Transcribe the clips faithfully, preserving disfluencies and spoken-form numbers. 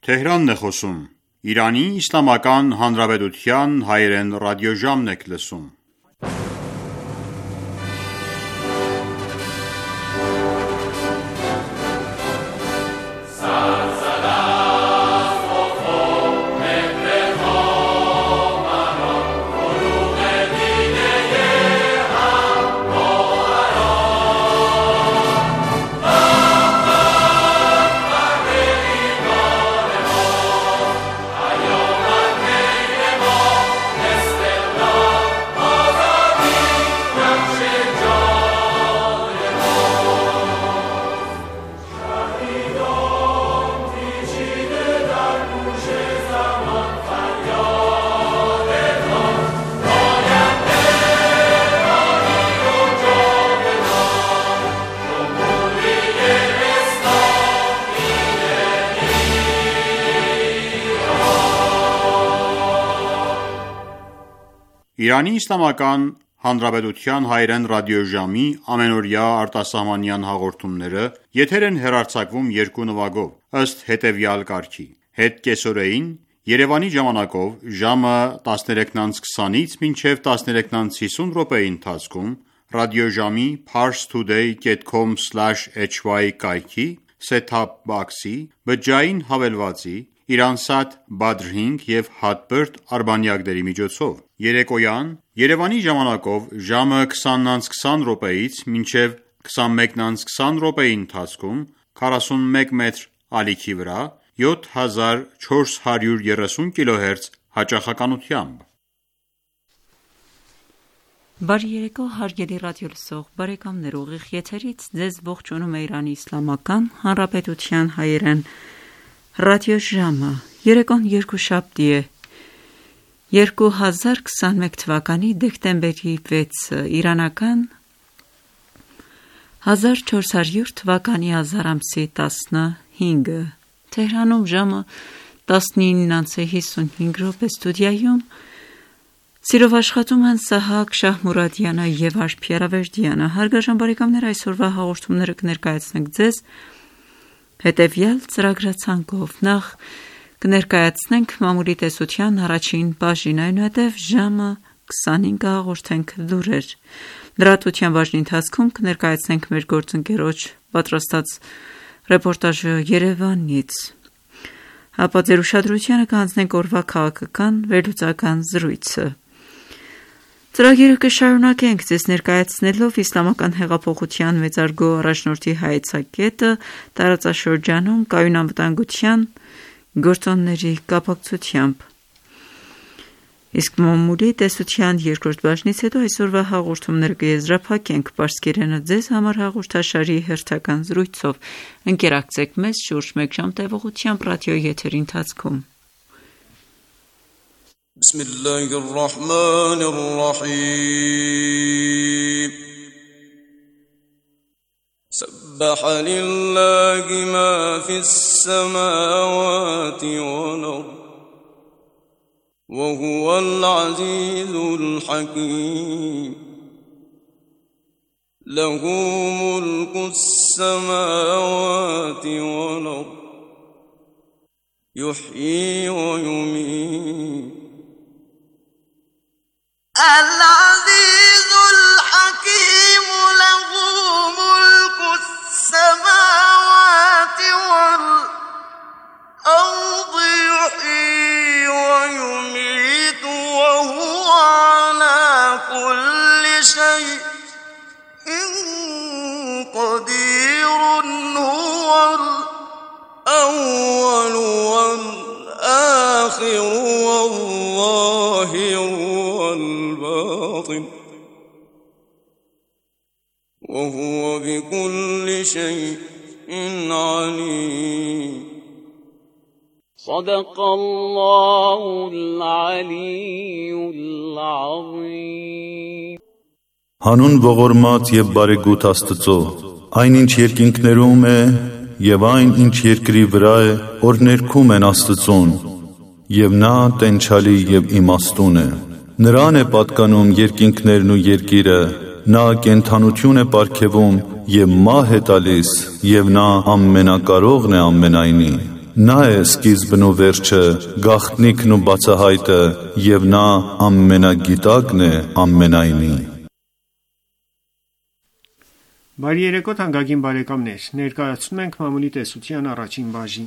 Թեհրանն է խոսում։ Իրանի Իսլամական Հանրապետության հայերեն ռադիոժամն եք լսում։ Իրանի Իսլամական Հանրապետության հայերեն ռադիոժամի ամենօրյա արտասահմանյան հաղորդումները եթեր են հեռարձակվում երկու նվագով, ըստ հետևյալ կարգի. Հետ կեսօրեին Երևանի ժամանակով ժամը տասներեքից քսանից մինչև տասներեքից հիսուն րոպեի ընթացքում ռադիոժամի parstoday dot com slash h y կայքի set-top box-ի բջջային հավելվածի Իրանսատ Badr հինգ և Hotbird արբանյակների միջոցով։ Երեկոյան Երևանի ժամանակով ժամը քսանից քսան րոպեից մինչև քսանմեկից քսան րոպեի ընթացքում քառասունմեկ մետր ալիքի վրա յոթ հազար չորս հարյուր երեսուն կիլոհերց հաճախականությամբ։ Բարի երեկո հարգելի ռադիոլսող բարեկամներ, ուղիղ եթերից ձեզ ողջունում է Իրանի Իսլամական Հանրապետության հայերեն ռադիոժամը։ Երեկոն երկուշաբթի է, երկու հազար քսանմեկ թվականի դեկտեմբերի վեցը, իրանական հազար չորս հարյուր թվականի ազար ամսի տասնհինգը։ Թեհրանում ժամը տասնինից հիսունհինգ րոպե, ստուդիայում սիրով աշխատում են Սահակ Շահմուրադյանը և Արփի Արավերդյանը։ Հարգարժան բարեկամներ, այսօրվա հաղորդումները կներկայացնենք ձեզ հետևյալ ծրագրացանկով. Նախ կներկայացնենք մամուլի տեսության առաջին բաժին, այնուհետև ժամը քսանհինգը հաղորդենք լուրեր։ Լրատվության բաժնի ընթացքում կներկայացնենք մեր գործընկերոջ պատրաստած ռեպորտաժը Երևանից։ Ապա ձեր ուշադրությանը կհանձնենք օրվա քաղաքական վերլուծական զրույցը։ Ծրագիրը կշարունակենք ձեզ ներկայացնելով Իսլամական հեղափոխության մեծարգո առաջնորդի հայեցակետը տարածաշրջանում կայուն անվտանգության գործոնների կապակցությամբ։ Իսկ մամուլի տեսության երկրորդ բաժնից հետո այսօրվա հաղորդումները կեզրափակենք պարսկերենը ձեզ համար հաղորդաշարի հերթական զրույցով։ Ընկերակցեք մեզ շուրջ մեկ ժամ տևողությամբ ռադիոյի եթերի ընթացքում։ بسم الله الرحمن الرحيم سبح لله ما في السماوات والأرض وهو العزيز الحكيم له ملك السماوات والأرض يحيي ويميت العزيز الحكيم له ملك السماوات والأرض يحيي ويميت وهو على كل شيء قدير هو الأول والآخر والظاهر والباطن وهو بكل شيء عليم صدق الله العلي العظيم Հանուն ողորմած և բարեգութ Աստծո, այն ինչ երկինքներում է և այն ինչ երկրի վրա է, որ ներքում են Աստծուն, և նա տենչալի և իմաստուն է։ Նրան է պատկանում երկինքներն ու երկիրը, նա կենդանություն է պարգևում և մահ է տալիս, և նա ամենակարողն է ամենայնի։ Նա է սկիզբն ու վերջը, գաղտնիքն ու բացահայտը, և նա ամենագիտակն է ամենայնի։ Բարի երեկո թանկագին բարեկամներ, ներկայացնում ենք մամուլի տեսության առաջին բաժինը։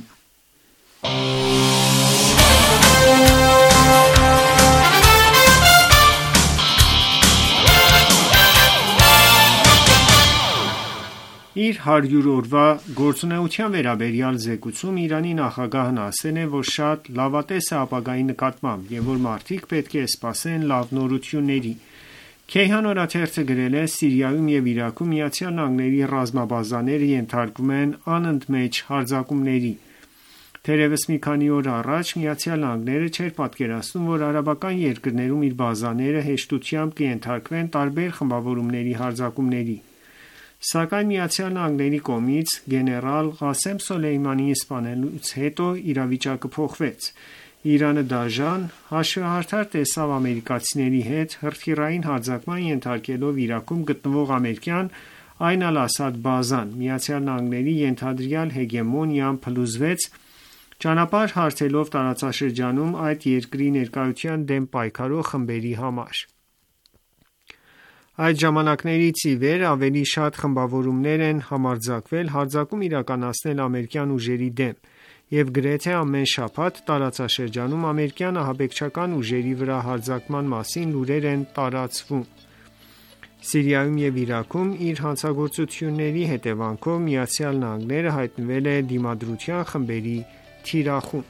Իր հարյուր օրվա գործունեության վերաբերյալ զեկույցում Իրանի նախագահն ասել է, որ շատ լավատես է ապագայի նկատմամբ և որ մարդիկ պետք է սպասեն լավ նորությունների։ Քեյհան օրաթերթը գրել է. Սիրիայում և Իրաքում ԱՄՆ-ի ռազմաբազաները ենթարկվում են անընդմեջ հարձակումների։ Թերևս մի քանի օր առաջ ԱՄՆ-ը չէր պատկերացնում, որ արաբական երկրներում իր բազաները հեշտությամբ կենթարկվեն տարբեր խմբավորումների հարձակումների։ Սակայն ԱՄՆ-ի կողմից գեներալ Ղասեմ Սոլեյմանիի սպանելուց հետո իրավիճակը փոխվեց։ Իրանը դաժան, հաշվեհարթար տեսավ ամերիկացիների հետ հրթիռային հարձակման ենթարկելով Իրաքում գտնվող ամերիկյան Այն Ալ-Ասադ բազան։ ԱՄՆ-ի ենթադրյալ հեգեմոնիան փլուզվեց, ճանապարհ հարթելով տարածաշրջանում այդ երկրի ներկայության դեմ պայքարող խմբերի համար։ Այդ ժամանակներից ի վեր ավելի շատ խմբավորումներ են համարձակվել հարձակում իրականացնել ամերիկյան ուժերի դեմ, և գրեթե ամեն շաբաթ տարածաշրջանում ամերիկյան ահաբեկչական ուժերի վրա հարձակման մասին լուրեր են տարածվում։ Սիրիայում և Իրաքում իր հանցագործությունների հետևանքով ԱՄՆ-ը հայտնվել է դիմադրության խմբերի թիրախում։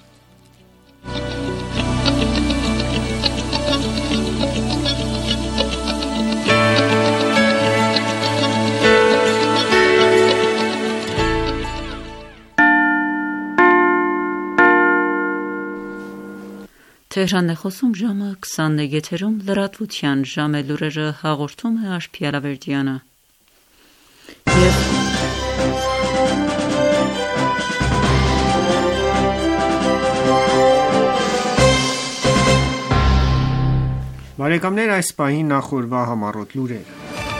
Թեհրան է խոսում ժամը քսաներկու եթերում լրատվության ժամ է լուրերը հաղորդում է Աշխի Ալավերդյանը։ Բարեկամներ, այս պահին նախորդ համառոտ լուրերը։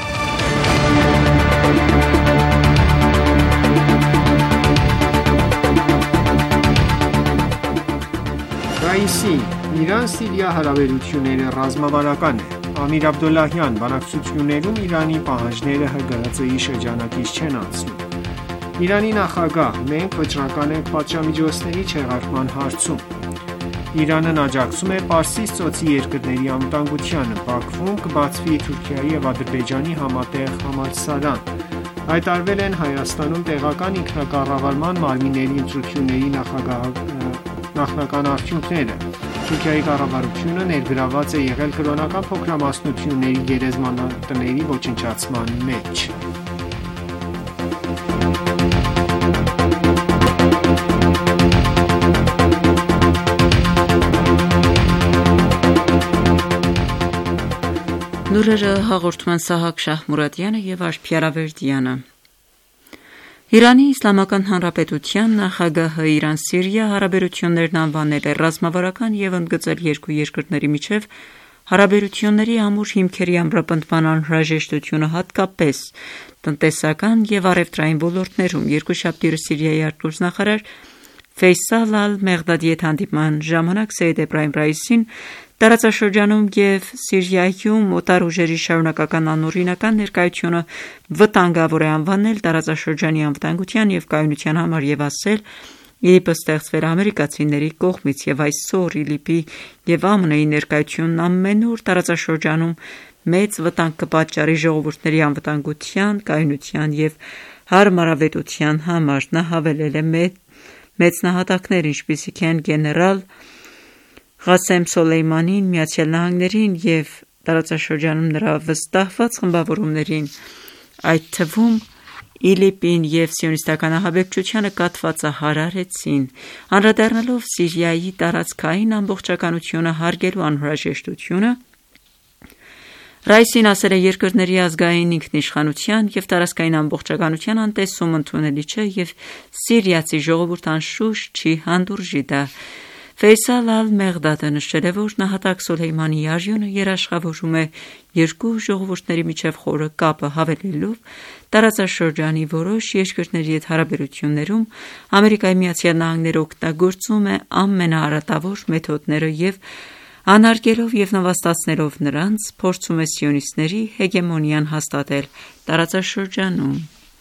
Ռայիսի Իրան-Սիրիա հարաբերությունները ռազմավարական է։ Ամիր Աբդոլլահյան, բանակցություններում Իրանի պահանջները ՀԳՀԾ-ի շրջանակից չեն անցնում։ Իրանի նախագահ, մենք վճռական ենք պատժամիջոցների չեղարկման հարցում։ Իրանն աջակցում է Պարսից ծոցի երկրների անվտանգությանը։ Բաքվում կբացվի Թուրքիայի և Ադրբեջանի համատեղ համալսարան։ Հայտարարվել են Հայաստանում տեղական ինքնակառավարման մարմինների ընտրությունների նախնական արդյունքները։ Թուրքիայի կառավարությունը ներգրավված է եղել կրոնական փոքրամասնությունների գերեզմանատների ոչնչացման մեջ։ Լուրերը հաղորդում են Սահակ Շահմուրադյանը և Աշխի Ալավերդյանը։ Իրանի Իսլամական Հանրապետության նախագահը Իրան-Սիրիա հարաբերություններն անվանել է ռազմավարական և ընդգծել երկու երկրների միջև հարաբերությունների ամուր հիմքերի ամրապնդման անհրաժեշտությունը հատկապես տնտեսական և առևտրային ոլորտներում։ Երկուշաբթի օրը Սիրիայի արտգործնախարար Ֆեյսալ Ալ-Մեղդադի հետ հանդիպման ժամանակ Սեյեդ Էբրահիմ Ռայիսին տարածաշրջանում և Սիրիայում օտար ուժերի շարունակական անօրինական ներկայությունը վտանգավոր է անվանել տարածաշրջանի անվտանգության և կայունության համար և ասել. ԻԼԻՊ-ը ստեղծվել է ամերիկացիների կողմից և այսօր ԻԼԻՊ-ի և ԱՄՆ-ի ներկայությունն ամենուր տարածաշրջանում մեծ վտանգ կպատճառի ժողովուրդների անվտանգության, կայունության և հարմարավետության համար։ Նա հավելել է. մեծ նահատակներ, ինչպիսիք են գեներալ Ղասեմ Սոլեյմանին, ԱՄՆ-ին և տարածաշրջանում նրա վստահված խմբավորումներին, այդ թվում ԻԼԻՊ-ին և սիոնիստական ահաբեկչությանը կաթվածահարարեցին։ Անդրադառնալով Սիրիայի տարածքային ամբողջականությունը հարգելու անհրաժեշտությունը, Ռայիսին ասել է. երկրների ազգային ինքնիշխանության և տարածքային ամբողջականության անտեսումը ընդունելի չէ և սիրիացի ժողովուրդը անշուշտ չի հանդուրժի դա։ Ֆեյսալ Ալ-Մեղդադը նշել է, որ նահատակ Սոլեյմանի արյունը երաշխավորում է երկու ժողովուրդների միջև խորը կապը, հավելելով տարածաշրջանի որոշ երկրների հետ հարաբերություններում Ամերիկայի Միացյալ Նահանգները օգտագործում է ամենաարատավոր մեթոդները և անարգելով և նվաստացնելով նրանց, փորձում է սիոնիստների հեգեմոնիան հաստատել տարածաշրջանում։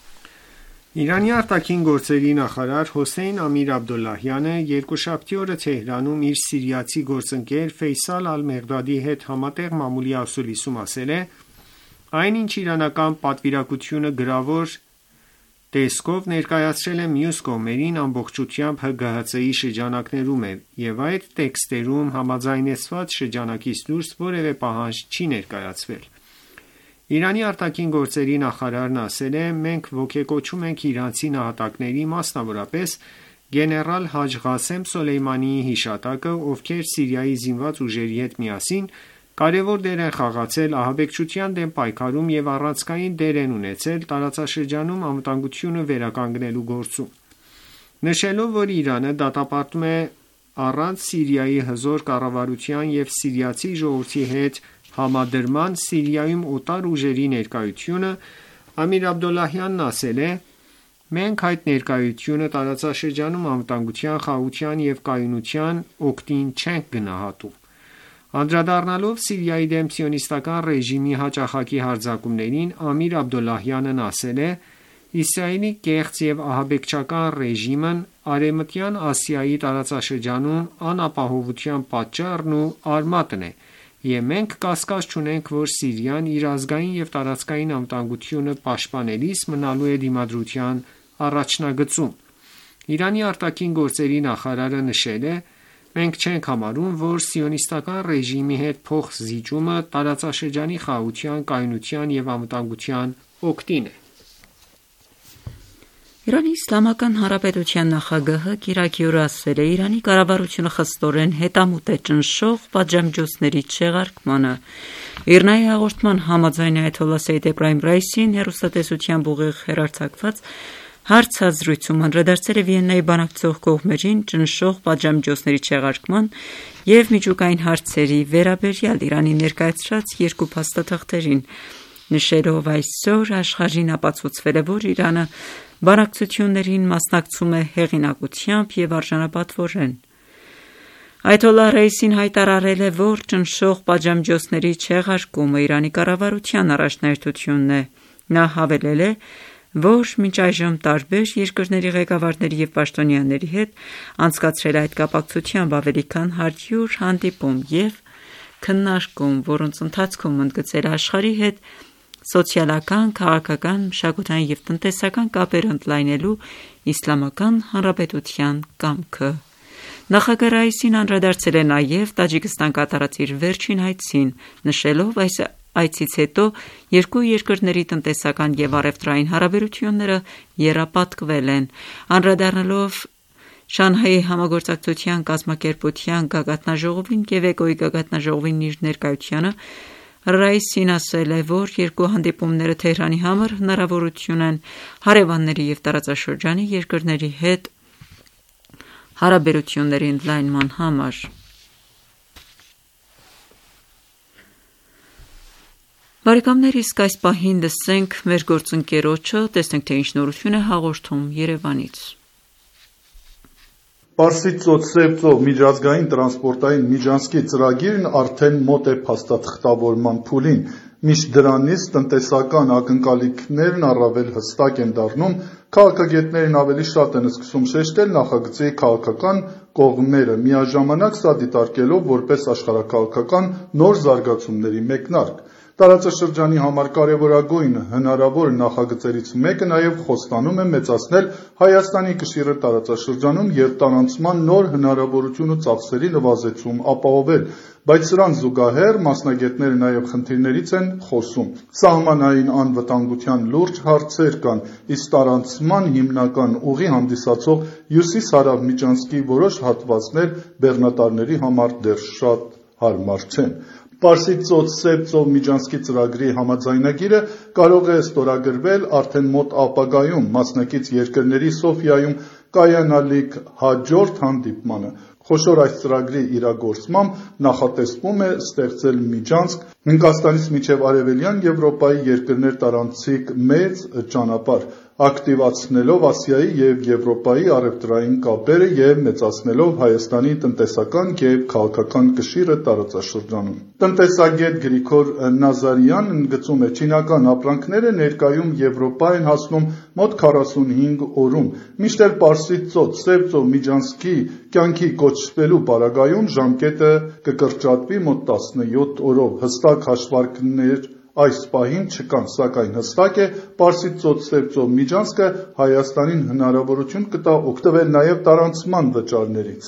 Իրանի արտաքին գործերի նախարար Հոսեյն Ամիր Աբդոլլահյանը երկուշաբթի օրը Թեհրանում իր սիրիացի գործընկեր Ֆեյսալ Ալ-Մեղդադի հետ համատեղ մամուլի ասուլիսում ասել է. «Այն, ինչ իրանական պատվիրակությունը գրավոր տեսքով ներկայացրել է մյուս կողմերին, ամբողջությամբ Հ Գ Հ Ց-ի շրջանակներում է, և այդ տեքստերում համաձայնեցված շրջանակից դուրս որևէ պահանջ չի ներկայացվել»։ Իրանի արտաքին գործերի նախարարն ասել է. «Մենք ոգեկոչում ենք իրանցի նահատակների, մասնավորապես գեներալ Հաջ Ղասեմ Սոլեյմանիի հիշատակը, ովքեր Սիրիայի զինված ուժերի հետ միասին կարևոր դեր են խաղացել ահաբեկչության դեմ պայքարում և առանցքային դեր են ունեցել տարածաշրջանում անվտանգությունը վերականգնելու գործում»։ Նշելով, որ Իրանը դատապարտում է առանց Սիրիայի հզոր կառավարության և սիրիացի ժողովրդի հետ համադրման Սիրիայում օտար ուժերի ներկայությունը, Ամիր Աբդոլլահյանն ասել է. «Մենք այդ ներկայությունը տարածաշրջանում անվտանգության, խաղաղության և կայունության օգտին չենք գնահատում»։ Անդրադառնալով Սիրիայի դեմ սիոնիստական ռեժիմի հաճախակի հարձակումներին, Ամիր Աբդոլլահյանն ասել է. «Իսրայելի կեղծ և ահաբեկչական ռեժիմն Արևմտյան Ասիայի տարածաշրջանում անապահովության պատճառն ու արմատն է, և մենք կասկած չունենք, որ Սիրիան իր ազգային և տարածքային անվտանգությունը պաշտպանելիս մնալու է դիմադրության առաջնագծում»։ Իրանի արտաքին գործերի նախարարը նշել է. «Մենք չենք համարում, որ սիոնիստական ռեժիմի հետ փոխզիջումը տարածաշրջանի խաղաղության, կայունության և անվտանգության օգտին է»։ Իրանի Իսլամական Հանրապետության նախագահը կիրակի օրը ասել է. «Իրանի կառավարությունը խստորեն հետամուտ է ճնշող պատժամիջոցների չեղարկմանը»։ ԻՌՆԱ-ի հաղորդման համաձայն այաթոլլահ Սեյյեդ Էբրահիմ Ռայիսին հեռուստատեսությամբ ուղիղ հեռարձակված հարցազրույցում անդրադարձել է Վիեննայի բանակցող կողմերին ճնշող պատժամիջոցների չեղարկման և միջուկային հարցերի վերաբերյալ Իրանի ներկայացրած երկու փաստաթղթերին, նշելով. «Այսօր աշխարհին ապացուցվել է, որ Իրանը բանակցություններին մասնակցում է հեղինակությամբ և արժանապատվորեն»։ Այաթոլլահ Ռայիսին հայտարարել է, որ ճնշող պատժամիջոցների չեղարկումը Իրանի կառավարության առաջնահերթությունն է։ Նա հավելել է, որ մինչ այժմ տարբեր երկրների ղեկավարների և պաշտոնյաների հետ անցկացրել է այդ կապակցությամբ ավելի քան հարյուր հանդիպում և քննարկում, որոնց ընթացքում ընդգծել է աշխարհի հետ սոցիալական, քաղաքական, մշակութային և տնտեսական կապեր ընդլայնելու Իսլամական Հանրապետության կամքը։ Նախագահ Ռայիսին անդրադարձել է նաև Տաջիկստան կատարած իր վերջին այցին, նշելով. «Այս այցից հետո երկու երկրների տնտեսական և առևտրային հարաբերությունները եռապատկվել են»։ Անդրադառնալով Շանհայի համագործակցության կազմակերպության գագաթնաժողովին և ԷԿՕ-ի գագաթնաժողովին իր ներկայությանը, Ռայիսին ասել է, որ երկու հանդիպումները Թեհրանի համար հնարավորություն են հարևանների և տարածաշրջանի երկրների հետ հարաբերությունների ընդլայնման համար։ Բարեկամներ, իսկ այս պահին լսենք մեր գործընկերոջը, տեսնենք թե ինչ նորություն է հաղորդում Երևանից։ Պարսից ծոց-Սև ծով միջազգային տրանսպորտային միջանցքի ծրագիրն արդեն մոտ է փաստաթղթավորման փուլին, մինչ դրանից տնտեսական ակնկալիքներն առավել հստակ են դառնում, քաղաքագետներն ավելի շատ են սկսում շեշտել նախագծի քաղաքական կողմերը, միաժամանակ սա դիտարկելով որպես աշխարհաքաղաքական նոր զարգացումների մեկնարկ։ Տարածաշրջանի համար կարևորագույն հնարավոր նախագծերից մեկը նաև խոստանում է մեծացնել Հայաստանի կշիռը տարածաշրջանում և տարանցման նոր հնարավորություն ու ծախսերի նվազեցում ապահովել, բայց սրան զուգահեռ մասնագետները նաև խնդիրներից են խոսում։ Սահմանային անվտանգության լուրջ հարցեր կան, իսկ տարանցման հիմնական ուղի հանդիսացող հյուսիս-հարավ միջանցքի որոշ հատվածներ բեռնատարների համար դեռ շատ հարմար չեն։ Պարսից ծոց-Սև ծով միջանցքի ծրագրի համաձայնագիրը կարող է ստորագրվել արդեն մոտ ապագայում մասնակից երկրների Սոֆիայում կայանալիք հաջորդ հանդիպմանը։ Խոշոր այս ծրագրի իրագործմամբ նախատեսվում է ստեղծել միջանցք Հնդկաստանից մինչև Արևելյան Եվրոպայի երկրներ տարանցիկ մեծ ճանապարհ, ակտիվացնելով Ասիայի և Եվրոպայի առևտրային կապերը և մեծացնելով Հայաստանի տնտեսական և քաղաքական կշիռը տարածաշրջանում։ Տնտեսագետ Գրիգոր Նազարյանն ընդգծում է, չինական ապրանքները ներկայում Եվրոպա են հասնում մոտ քառասունհինգ օրում, մինչդեռ Պարսից ծոց Սև ծով միջանցքի կյանքի կոչվելու պարագայում ժամկետը կկրճատվի մոտ տասնյոթ օրով։ Հստակ հաշվարկներ այս պահին չկան, սակայն հստակ է, Պարսից ծոց Սև ծով միջանցքը Հայաստանին հնարավորություն կտա օգտվել նաև տարանցման վճարներից։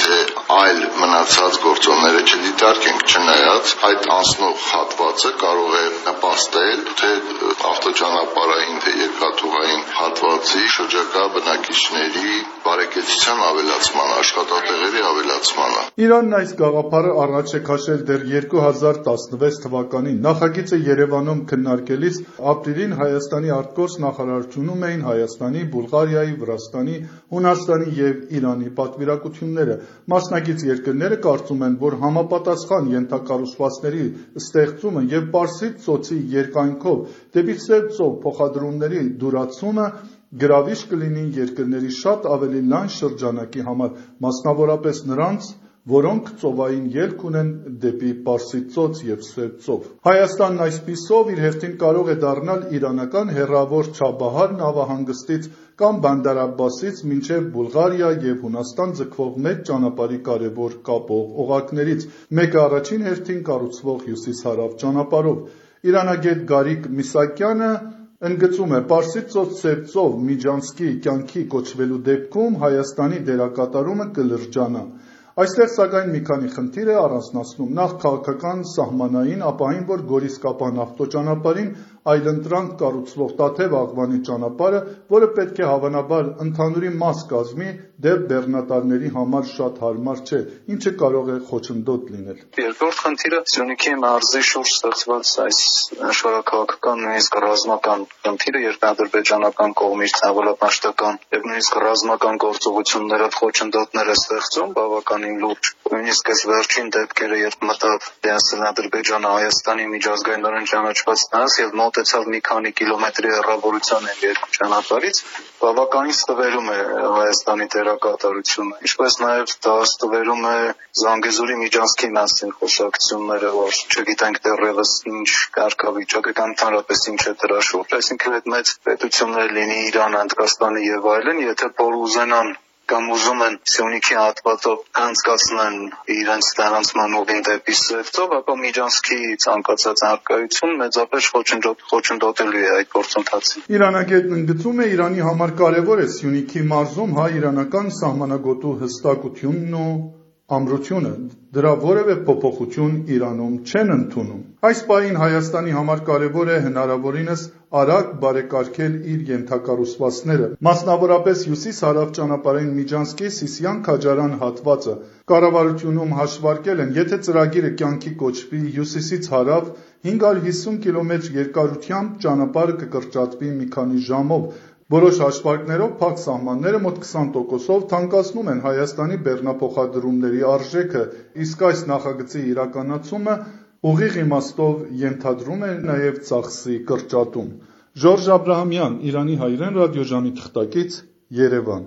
Այլ մնացած գործոնները չդիտարկենք, չնայած այդ անցնող հատվածը կարող է նպաստել թե ավտոճանապարհային, թե երկաթուղային հատվածի շրջակա բնակիչների բարեկեցության ավելացմանը, աշխատատեղերի ավելացմանը։ Իրանն այս գաղափարը առաջ է քաշել դեռ երկու հազար տասնվեց թվականին։ Նախագիծը Երևանում քննարկելիս ապրիլին Հայաստանի արտգործ նախարարությունում էին Հայաստանի, Բուլղարիայի, Վրաստանի, Հունաստանի և Իրանի պատվիրակությունները։ Մասնակից երկրները կարծում են, որ համապատասխան ենթակառուցվածքների ստեղծումը և Պարսից ծոցի երկայնքով դեպի Սև ծով փոխադրումների դյուրացումը գրավիչ կլինի երկրների շատ ավելի լայն շրջանակի համար, մասնավորապես նրանց, որոնք ծովային ելք ունեն դեպի Պարսից ծոց և Սև ծով։ Հայաստանն այսպիսով իր հերթին կարող է դառնալ իրանական հեռավոր Չաբահար նավահանգստից կամ Բանդար Աբբասից մինչև Բուլղարիա և Հունաստան ձգվող մեծ ճանապարհի կարևոր կապող օղակներից, մեկը առաջին հերթին կառուցվող հյուսիս-հարավ ճանապարհով։ Իրանագետ Գարիկ Միսակյանը ընդգծում է, Պարսից ծոց Սև ծով միջանցքի կյանքի կոչվելու դեպքում Հայաստանի դերակատարումը կլրջանա։ Այստեղ սակայն մի քանի խնդիր է առանձնացնում, նախ քաղաքական սահմանային, ապա այն, որ Գորիս-Կապան ավտոճանապարհին այլընտրանք կառուցվող Տաթև-Աղվանի ճանապարհը, որը պետք է հավանաբար ընդհանուրի մաս կազմի, դեռ բեռնատարների համար շատ հարմար չէ, ինչը կարող է խոչընդոտ լինել։ Երկրորդ խնդիրը Սյունիքի մարզի շուրջ ստեղծված այս շարաքաղաքական նույնիսկ ռազմական խնդիրը, երբ ադրբեջանական կողմից ցավալապաշտական եւ նույնիսկ ռազմական գործողությունները խոչընդոտներ է ստեղծում, բավականին լուրջ։ Նույնիսկ այս վերջին դեպքերը, երբ մտավ դիասել Ադրբեջանը Հայաստանի միջազգայինորեն ճանաչված նրանց եւ մոտեցավ մի քանի կիլոմետրի հեռավորության են երկու ճանապարհից, բավականին ստվերում է Հայաստանի դերակատարությունը, ինչպես նաեւ դա ստվերում է Զանգեզուրի միջանցքի մասին խոսակցությունները, որ չգիտենք դեռևս ինչ կարգավիճակ է կամ ընդհանրապես ինչ է դրա շուրջ, այսինքն այդ մեծ պետություններ լինի Իրանը, Հնդկաստանը եւ այլն, եթե որ ուզենան կամ ուզում են Սյունիքի հատվածով անցկացնեն իրենց տարանցման ուղին դեպի Սև ծով, ապա միջանցքի ցանկացած արկայություն մեծապես խոչընդոտելու է այդ գործընթացին։ Իրանագետն ընդգծում է, Իրանի համար կարևոր է Սյունիքի մարզում հայ-իրանական սահմանագոտու հստակությունն ու ամրությունը, դրա որևէ փոփոխություն Իրանում չեն ընդունում։ Այս պահին Հայաստանի համար կարևոր է հնարավորինս արագ բարեկարգել իր ենթակառուցվածքները, մասնավորապես հյուսիս-հարավ ճանապարհային միջանցքի Սիսիան-Քաջարան հատվածը։ Կառավարությունում հաշվարկել են, եթե ծրագիրը կյանքի կոչվի հյուսիսից հարավ, հինգ հարյուր հիսուն կիլոմետր երկարությամբ ճանապարհը կկրճատվի մի քանի ժամով։ Որոշ հաշվարկներով փակ սահմանները մոտ քսան տոկոսով թանկացնում են Հայաստանի բեռնափոխադրումների արժեքը, իսկ այս նախագծի իրականացումը ուղիղ իմաստով ենթադրում է նաև ծախսի կրճատում։ Ժորժ Աբրահամյան, Իրանի հայրեն ռադիոժամի թղթակից, Երևան։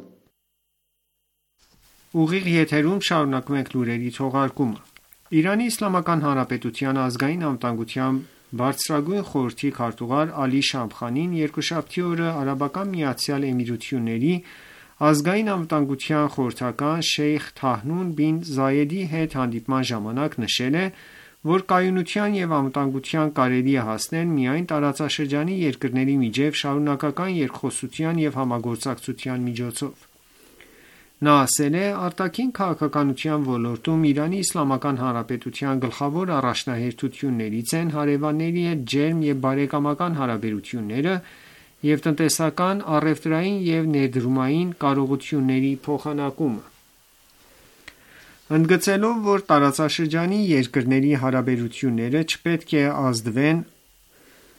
Ուղիղ եթերում շարունակում ենք լուրերի թողարկումը։ Իրանի Իսլամական Հանրապետության ազգային անվտանգության բարձրագույն խորհրդի քարտուղար Ալի Շամխանին երկուշաբթի օրը Արաբական Միացյալ Էմիրությունների ազգային անվտանգության խորհրդական Շեյխ Թահնուն բին Զայեդի հետ հանդիպման ժամանակ նշել է, որ կայունության և անվտանգության կարելի է հասնել միայն տարածաշրջանի երկրների միջև շարունակական երկխոսության և համագործակցության միջոցով։ Նա ասել է, արտաքին քաղաքականության ոլորտում Իրանի Իսլամական Հանրապետության գլխավոր առաջնահերթություններից են հարևանների հետ ջերմ և բարեկամական հարաբերությունները և տնտեսական, առևտրային և ներդրումային կարողությունների փոխանակումը։ Ընդգծելով, որ տարածաշրջանի երկրների հարաբերությունները չպետք է ազդվեն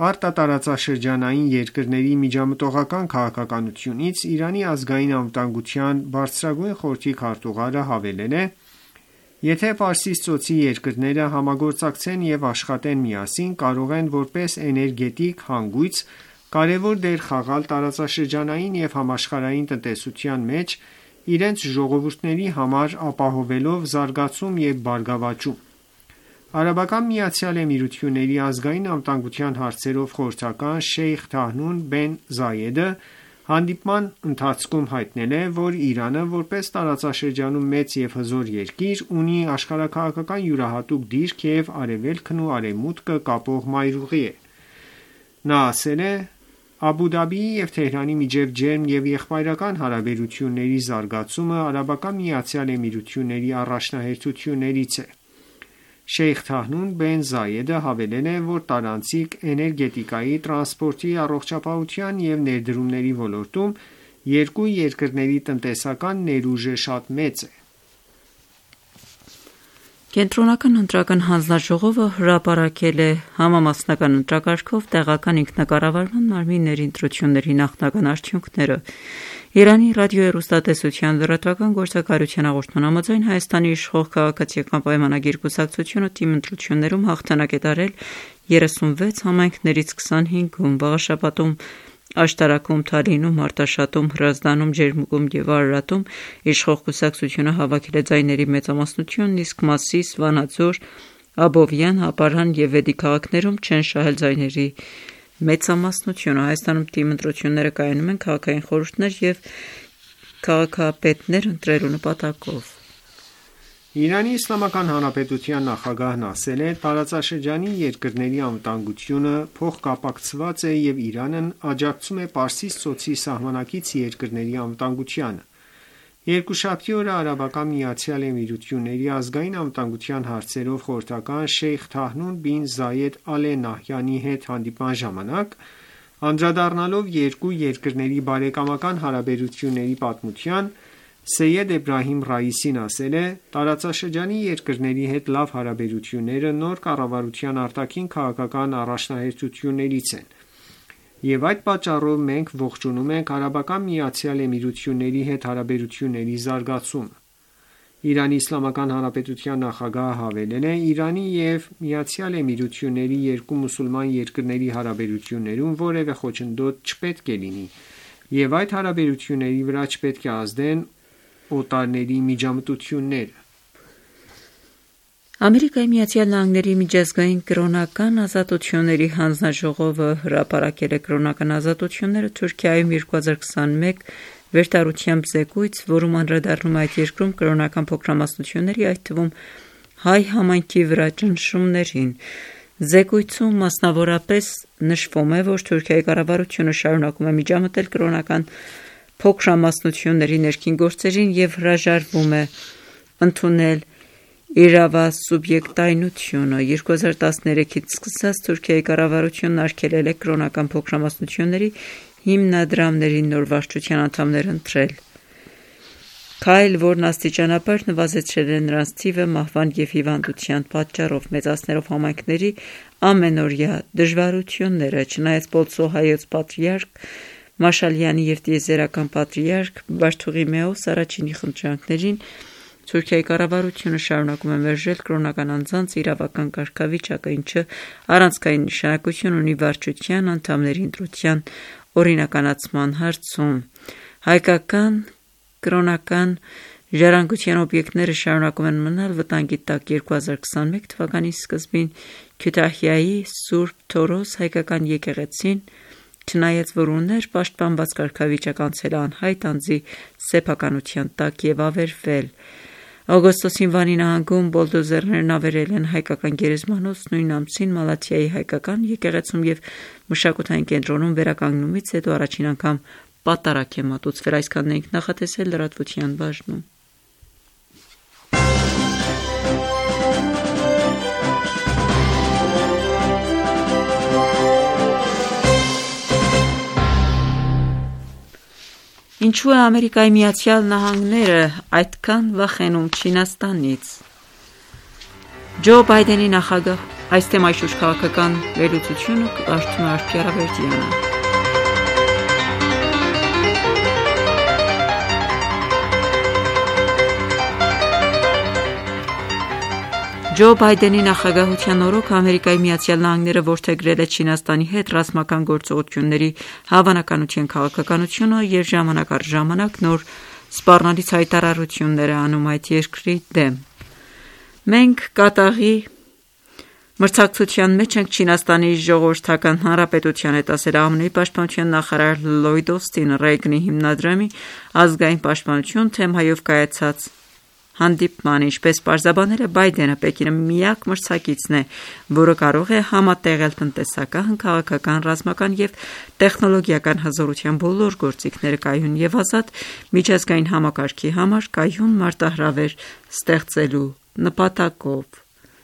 Արտատարածաշրջանային երկրների միջամտողական քաղաքականությունից Իրանի ազգային անվտանգության բարձրագույն խորհրդի քարտուղարը հավելել է. «Եթե Պարսից ծոցի երկրները համագործակցեն և աշխատեն միասին, կարող են որպես էներգետիկ հանգույց կարևոր դեր խաղալ տարածաշրջանային և համաշխարհային տնտեսության մեջ, իրենց ժողովուրդների համար ապահովելով զարգացում և բարգավաճում»։ Արաբական Միացյալ Էմիրությունների ազգային անվտանգության հարցերով խորհրդական Շեյխ Թահնուն բեն Զայեդը հանդիպման ընթացքում հայտնել է, որ Իրանը, որպես տարածաշրջանում մեծ և հզոր երկիր, ունի աշխարհաքաղաքական յուրահատուկ դիրք և Արևելքն ու Արևմուտքը կապող մայրուղի է։ Նա ասել է. «Աբու Դաբիի և Թեհրանի միջև ջերմ և եղբայրական հարաբերությունների զարգացումը Արաբական Միացյալ Էմիրությունների առաջնահերթություններից է»։ Շեյխ Թահնուն բեն Զայեդը հավելել է, որ տարանցիկ էներգետիկայի, տրանսպորտի, առողջապահության և ներդրումների ոլորտում երկու երկրների տնտեսական ներուժը շատ մեծ է։ Կենտրոնական ընտրական հանձնաժողովը հրապարակել է համամասնական ընտրակարգով տեղական ինքնակառավարման մարմինների ընտրությունների նախնական արդյունքները։ Իրանի ռադիոհեռուստատեսության լրատվական գործակալության հաղորդման համաձայն Հայաստանի իշխող քաղաքացիական պայմանագիր կուսակցությունը թիմ ընտրություններում հաղթանակ է տարել երեսունվեց համայնքներից քսանհինգում՝ Վաղաշապատում, Աշտարաքում, Թալինում, Արտաշատում, Հրազդանում, Ջերմուկում և Արարատում իշխող կուսակցությունը հավաքել է ձայների մեծամասնությունն, իսկ Մասիս, Վանաձոր, Աբովյան, Հապարան և Վեդի քաղաքներում չեն շահել ձայների մեծամասնությունը։ Հայաստանում թիմ ընտրությունները կայանում են քաղաքային խորհուրդներ և քաղաքապետներ ընտրելու նպատակով։ Իրանի Իսլամական Հանրապետության նախագահն ասել է. «Տարածաշրջանի երկրների անվտանգությունը փոխկապակցված է և Իրանն աջակցում է Պարսից ծոցի սահմանակից երկրների անվտանգությանը»։ Երկուշաբթի օրը Արաբական Միացյալ Էմիրությունների ազգային անվտանգության հարցերով խորհրդական Շեյխ Թահնուն բին Զայեդ Ալ Նահյանի հետ հանդիպման ժամանակ, անդրադառնալով երկու երկրների բարեկամական հարաբերությունների պատմության, Սեյեդ Էբրահիմ Ռայիսին ասել է. «Տարածաշրջանի երկրների հետ լավ հարաբերությունները նոր կառավարության արտաքին քաղաքական առաջնահերթություններից են, և այդ պատճառով մենք ողջունում ենք Արաբական Միացյալ Էմիրությունների հետ հարաբերությունների զարգացումը»։ Իրանի Իսլամական Հանրապետության նախագահը հավելել է. «Իրանի և Միացյալ Էմիրությունների երկու մուսուլման երկրների հարաբերություններում որևէ խոչընդոտ չպետք է լինի, և այդ հարաբերությունների վրա չպետք է ազդեն օտարների միջամտությունները»։ Ամերիկայի Միացյալ Նահանգների միջազգային կրոնական ազատությունների հանձնաժողովը հրապարակել է կրոնական ազատությունները Թուրքիայում երկու հազար քսանմեկ վերտարությամբ զեկույց, որում անդրադառնում է այդ երկրում կրոնական փոքրամասնությունների, այդ թվում հայ համայնքի վրա ճնշումներին։ Զեկույցում մասնավորապես նշվում է, որ Թուրքիայի կառավարությունը շարունակում է միջամտել կրոնական փոքրամասնությունների ներքին գործերին և հրաժարվում է ընդունել իրավասուբյեկտայնությունը։ երկու հազար տասներեքից սկսած Թուրքիայի կառավարությունն արգելել է կրոնական փոքրամասնությունների հիմնադրամների նոր վարչության անդամներ ընտրել, քայլ, որն աստիճանաբար նվազեցրել է նրանց թիվը մահվան և հիվանդության պատճառով, մեծացնելով համայնքների ամենօրյա դժվարությունները։ Չնայած Պոլսո հայոց պատրիարք Մաշալյանի և տիեզերական պատրիարք Բարթողիմեոս առաջինի խնդրանքներին, Թուրքիայի կառավարությունը շարունակում է մերժել կրոնական անձանց իրավական կարգավիճակը, ինչը առանցքային նշանակություն ունի վարչության անդամների ընտրության օրինականացման հարցում։ Հայկական կրոնական ժառանգության օբյեկտները շարունակում են մնալ վտանգի տակ։ երկու հազար քսանմեկ թվականի սկզբին Քյութահիայի Սուրբ Թորոս հայկական եկեղեցին, չնայած որ ուներ պաշտպանված կարգավիճակ, անցել է անհայտ անձի սեփականության տակ և ավերվել։ Օգոստոսին Վանի նահանգում բուլդոզերներն ավերել են հայկական գերեզմանոց, նույն ամսին Մալաթիայի հայկական եկեղեցում և մշակութային կենտրոնում վերականգնումից հետո առաջին անգամ պատարագ է մատուցվել։ Այսքանն էինք նախատեսել լրատվության բաժնում։ Ինչու է Ամերիկայի Միացյալ Նահանգները այդքան վախենում Չինաստանից։ Ջո Բայդենի նախագահ Այս թեմայի շուրջ քաղաքական վերլուծությունը կարդում է Արփի Արավերդյանը։ Ջո Բայդենի նախագահության օրոք Ամերիկայի Միացյալ Նահանգները որդեգրել է Չինաստանի հետ ռազմական գործողությունների հավանականության քաղաքականությունը և ժամանակ առ ժամանակ նոր սպառնալից հայտարարություններ է անում այդ երկրի դեմ։ Մենք կատաղի մրցակցության մեջ ենք Չինաստանի ժողովրդական հանրապետության, հետ ասել ԱՄՆ-ի պաշտպանության նախարար Լլոյդ Օսթինը Ռեյգանի հիմնադրամի ազգային պաշտպանություն թեմայով կայացած հանդիպման, ինչպես պարզաբանել է Բայդենը, Պեկինը միակ մրցակիցն է, որը կարող է համատեղել տնտեսական, քաղաքական, ռազմական և տեխնոլոգիական հզորության բոլոր գործիքները կայուն և ազատ միջազգային համակարգի համար կայուն մարտահրավեր ստեղծելու նպատակով։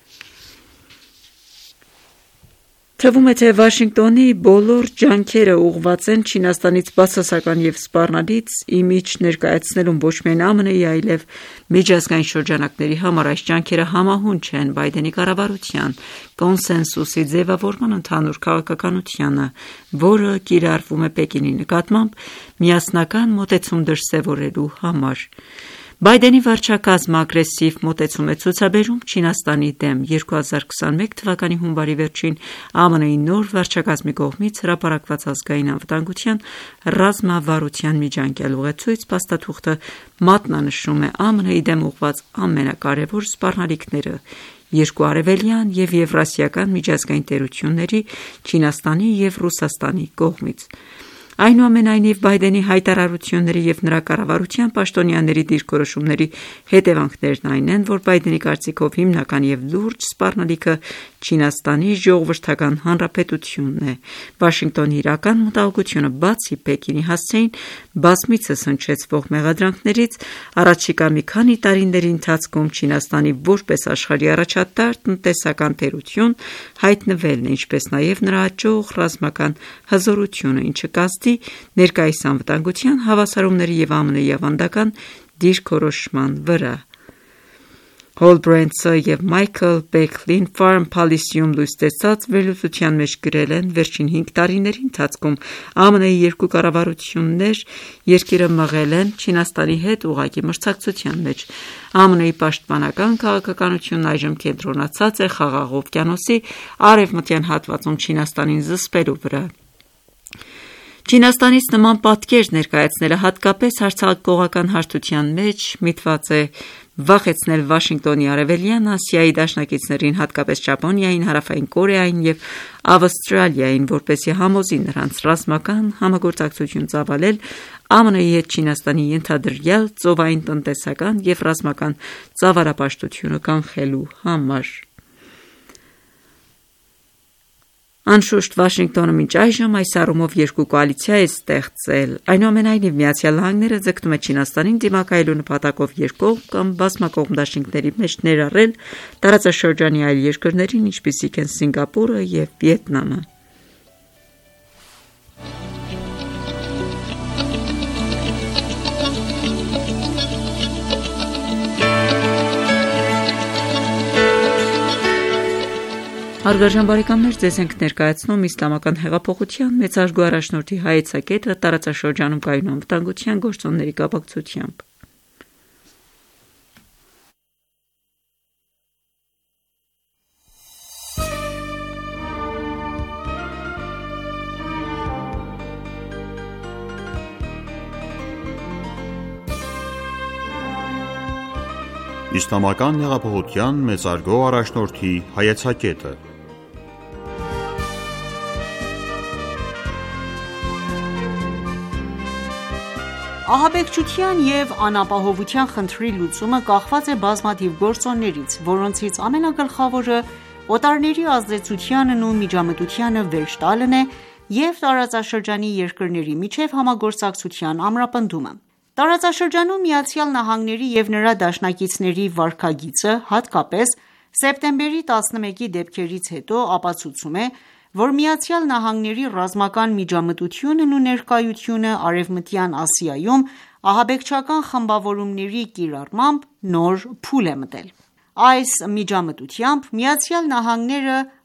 Թվում է, թե Վաշինգտոնի բոլոր ջանքերը ուղղված են Չինաստանից բացասական և սպառնալից իմիջ ներկայացնելուն ոչ միայն ԱՄՆ-ի, այլև միջազգային շրջանակների համար։ Այս ջանքերը համահունչ են Բայդենի կառավարության կոնսենսուսի ձևավորման ընդհանուր քաղաքականությանը, որը կիրառվում է Պեկինի նկատմամբ միասնական մոտեցում դրսևորելու համար։ Բայդենի վարչակազմը ագրեսիվ մոտեցում է ցուցաբերում Չինաստանի դեմ։ երկու հազար քսանմեկ թվականի հունվարի վերջին ԱՄՆ-ի նոր վարչակազմի կողմից հրապարակված ազգային անվտանգության ռազմավարության միջանկյալ ուղեցույց փաստաթուղթը մատնանշում է ԱՄՆ-ի դեմ ուղղված ամենակարևոր սպառնալիքները երկու արևելյան և եվրասիական միջազգային տերությունների՝ Չինաստանի և Ռուսաստանի կողմից։ Այնուամենայնիվ, Բայդենի հայտարարությունների և նրա կառավարության պաշտոնյաների դիրքորոշումների հետևանքներն այն են, որ Բայդենի կարծիքով հիմնական և լուրջ սպառնալիքը Չինաստանի ժողովրդական հանրապետությունն է։ Վաշինգտոնի իրական մտահոգությունը, բացի Պեկինի հասցեին բազմիցս հնչեցվող մեղադրանքներից, առաջիկա մի քանի տարիների ընթացքում Չինաստանի որպես աշխարհի առաջատար տնտեսական տերություն հայտնվելն է, ինչպես նաև նրա աճող ռազմական հզորությունը, ինչը կազդի ներկայիս անվտանգության հավասարումների և ԱՄՆ-ի ավանդական դիրքորոշման վրա։ Հոլբրենթսը և Մայքլ Բեքլին Foreign Policy-ում լույս տեսած վերլուծության մեջ գրել են. վերջին հինգ տարիների ընթացքում ԱՄՆ-ի երկու կառավարություններ երկիրը մղել են Չինաստանի հետ ուղղակի մրցակցության մեջ։ ԱՄՆ-ի պաշտպանական քաղաքականությունն այժմ կենտրոնացած է Խաղաղ օվկիանոսի արևմտյան հատվածում Չինաստանին զսպելու վրա։ Չինաստանից նման պատկեր ներկայացնելը, հատկապես հարձակողական հարթության մեջ, միտված է վախեցնել Վաշինգտոնի արևելյան Ասիայի դաշնակիցներին, հատկապես Ճապոնիային, Հարավային Կորեային և Ավստրալիային, որպեսզի համոզի նրանց ռազմական համագործակցություն ծավալել ԱՄՆ-ի հետ Չինաստանի ենթադրյալ ծովային տնտեսական և ռազմական ծավալապաշտությունը կանխելու համար։ Անշուշտ, Վաշինգտոնը մինչ այժմ այս առումով երկու կոալիցիա է ստեղծել։ Այնուամենայնիվ, Միացյալ Նահանգները ձգտում է Չինաստանին դիմակայելու նպատակով երկկողմ կամ բազմակողմ դաշինքների մեջ ներառել տարածաշրջանի այլ երկրներին, ինչպիսիք են Սինգապուրը և Վիետնամը։ Հարգարժան բարեկամներ, ձեզ ենք ներկայացնում Իսլամական հեղափոխության մեծարգո առաջնորդի հայեցակետը տարածաշրջանում կայուն անվտանգության գործոնների կապակցությամբ։ Իսլամական հեղափոխության մեծարգո առաջնորդի հայեցակետը։ Ահաբեկչության և անապահովության խնդրի լուծումը կախված է բազմաթիվ գործոններից, որոնցից ամենագլխավորը օտարների ազդեցությանն ու միջամտությանը վերջ տալն է և տարածաշրջանի երկրների միջև համագործակցության ամրապնդումը։ Տարածաշրջանում ԱՄՆ-ի և նրա դաշնակիցների վարքագիծը, հատկապես սեպտեմբերի տասնմեկի դեպքերից հետո, ապացուցում է, որ ԱՄՆ-ի ռազմական միջամտությունն ու ներկայությունը Արևմտյան Ասիայում ահաբեկչական խմբավորումների կիրառմամբ նոր փուլ է մտել։ Այս միջամտությամբ ԱՄՆ-ը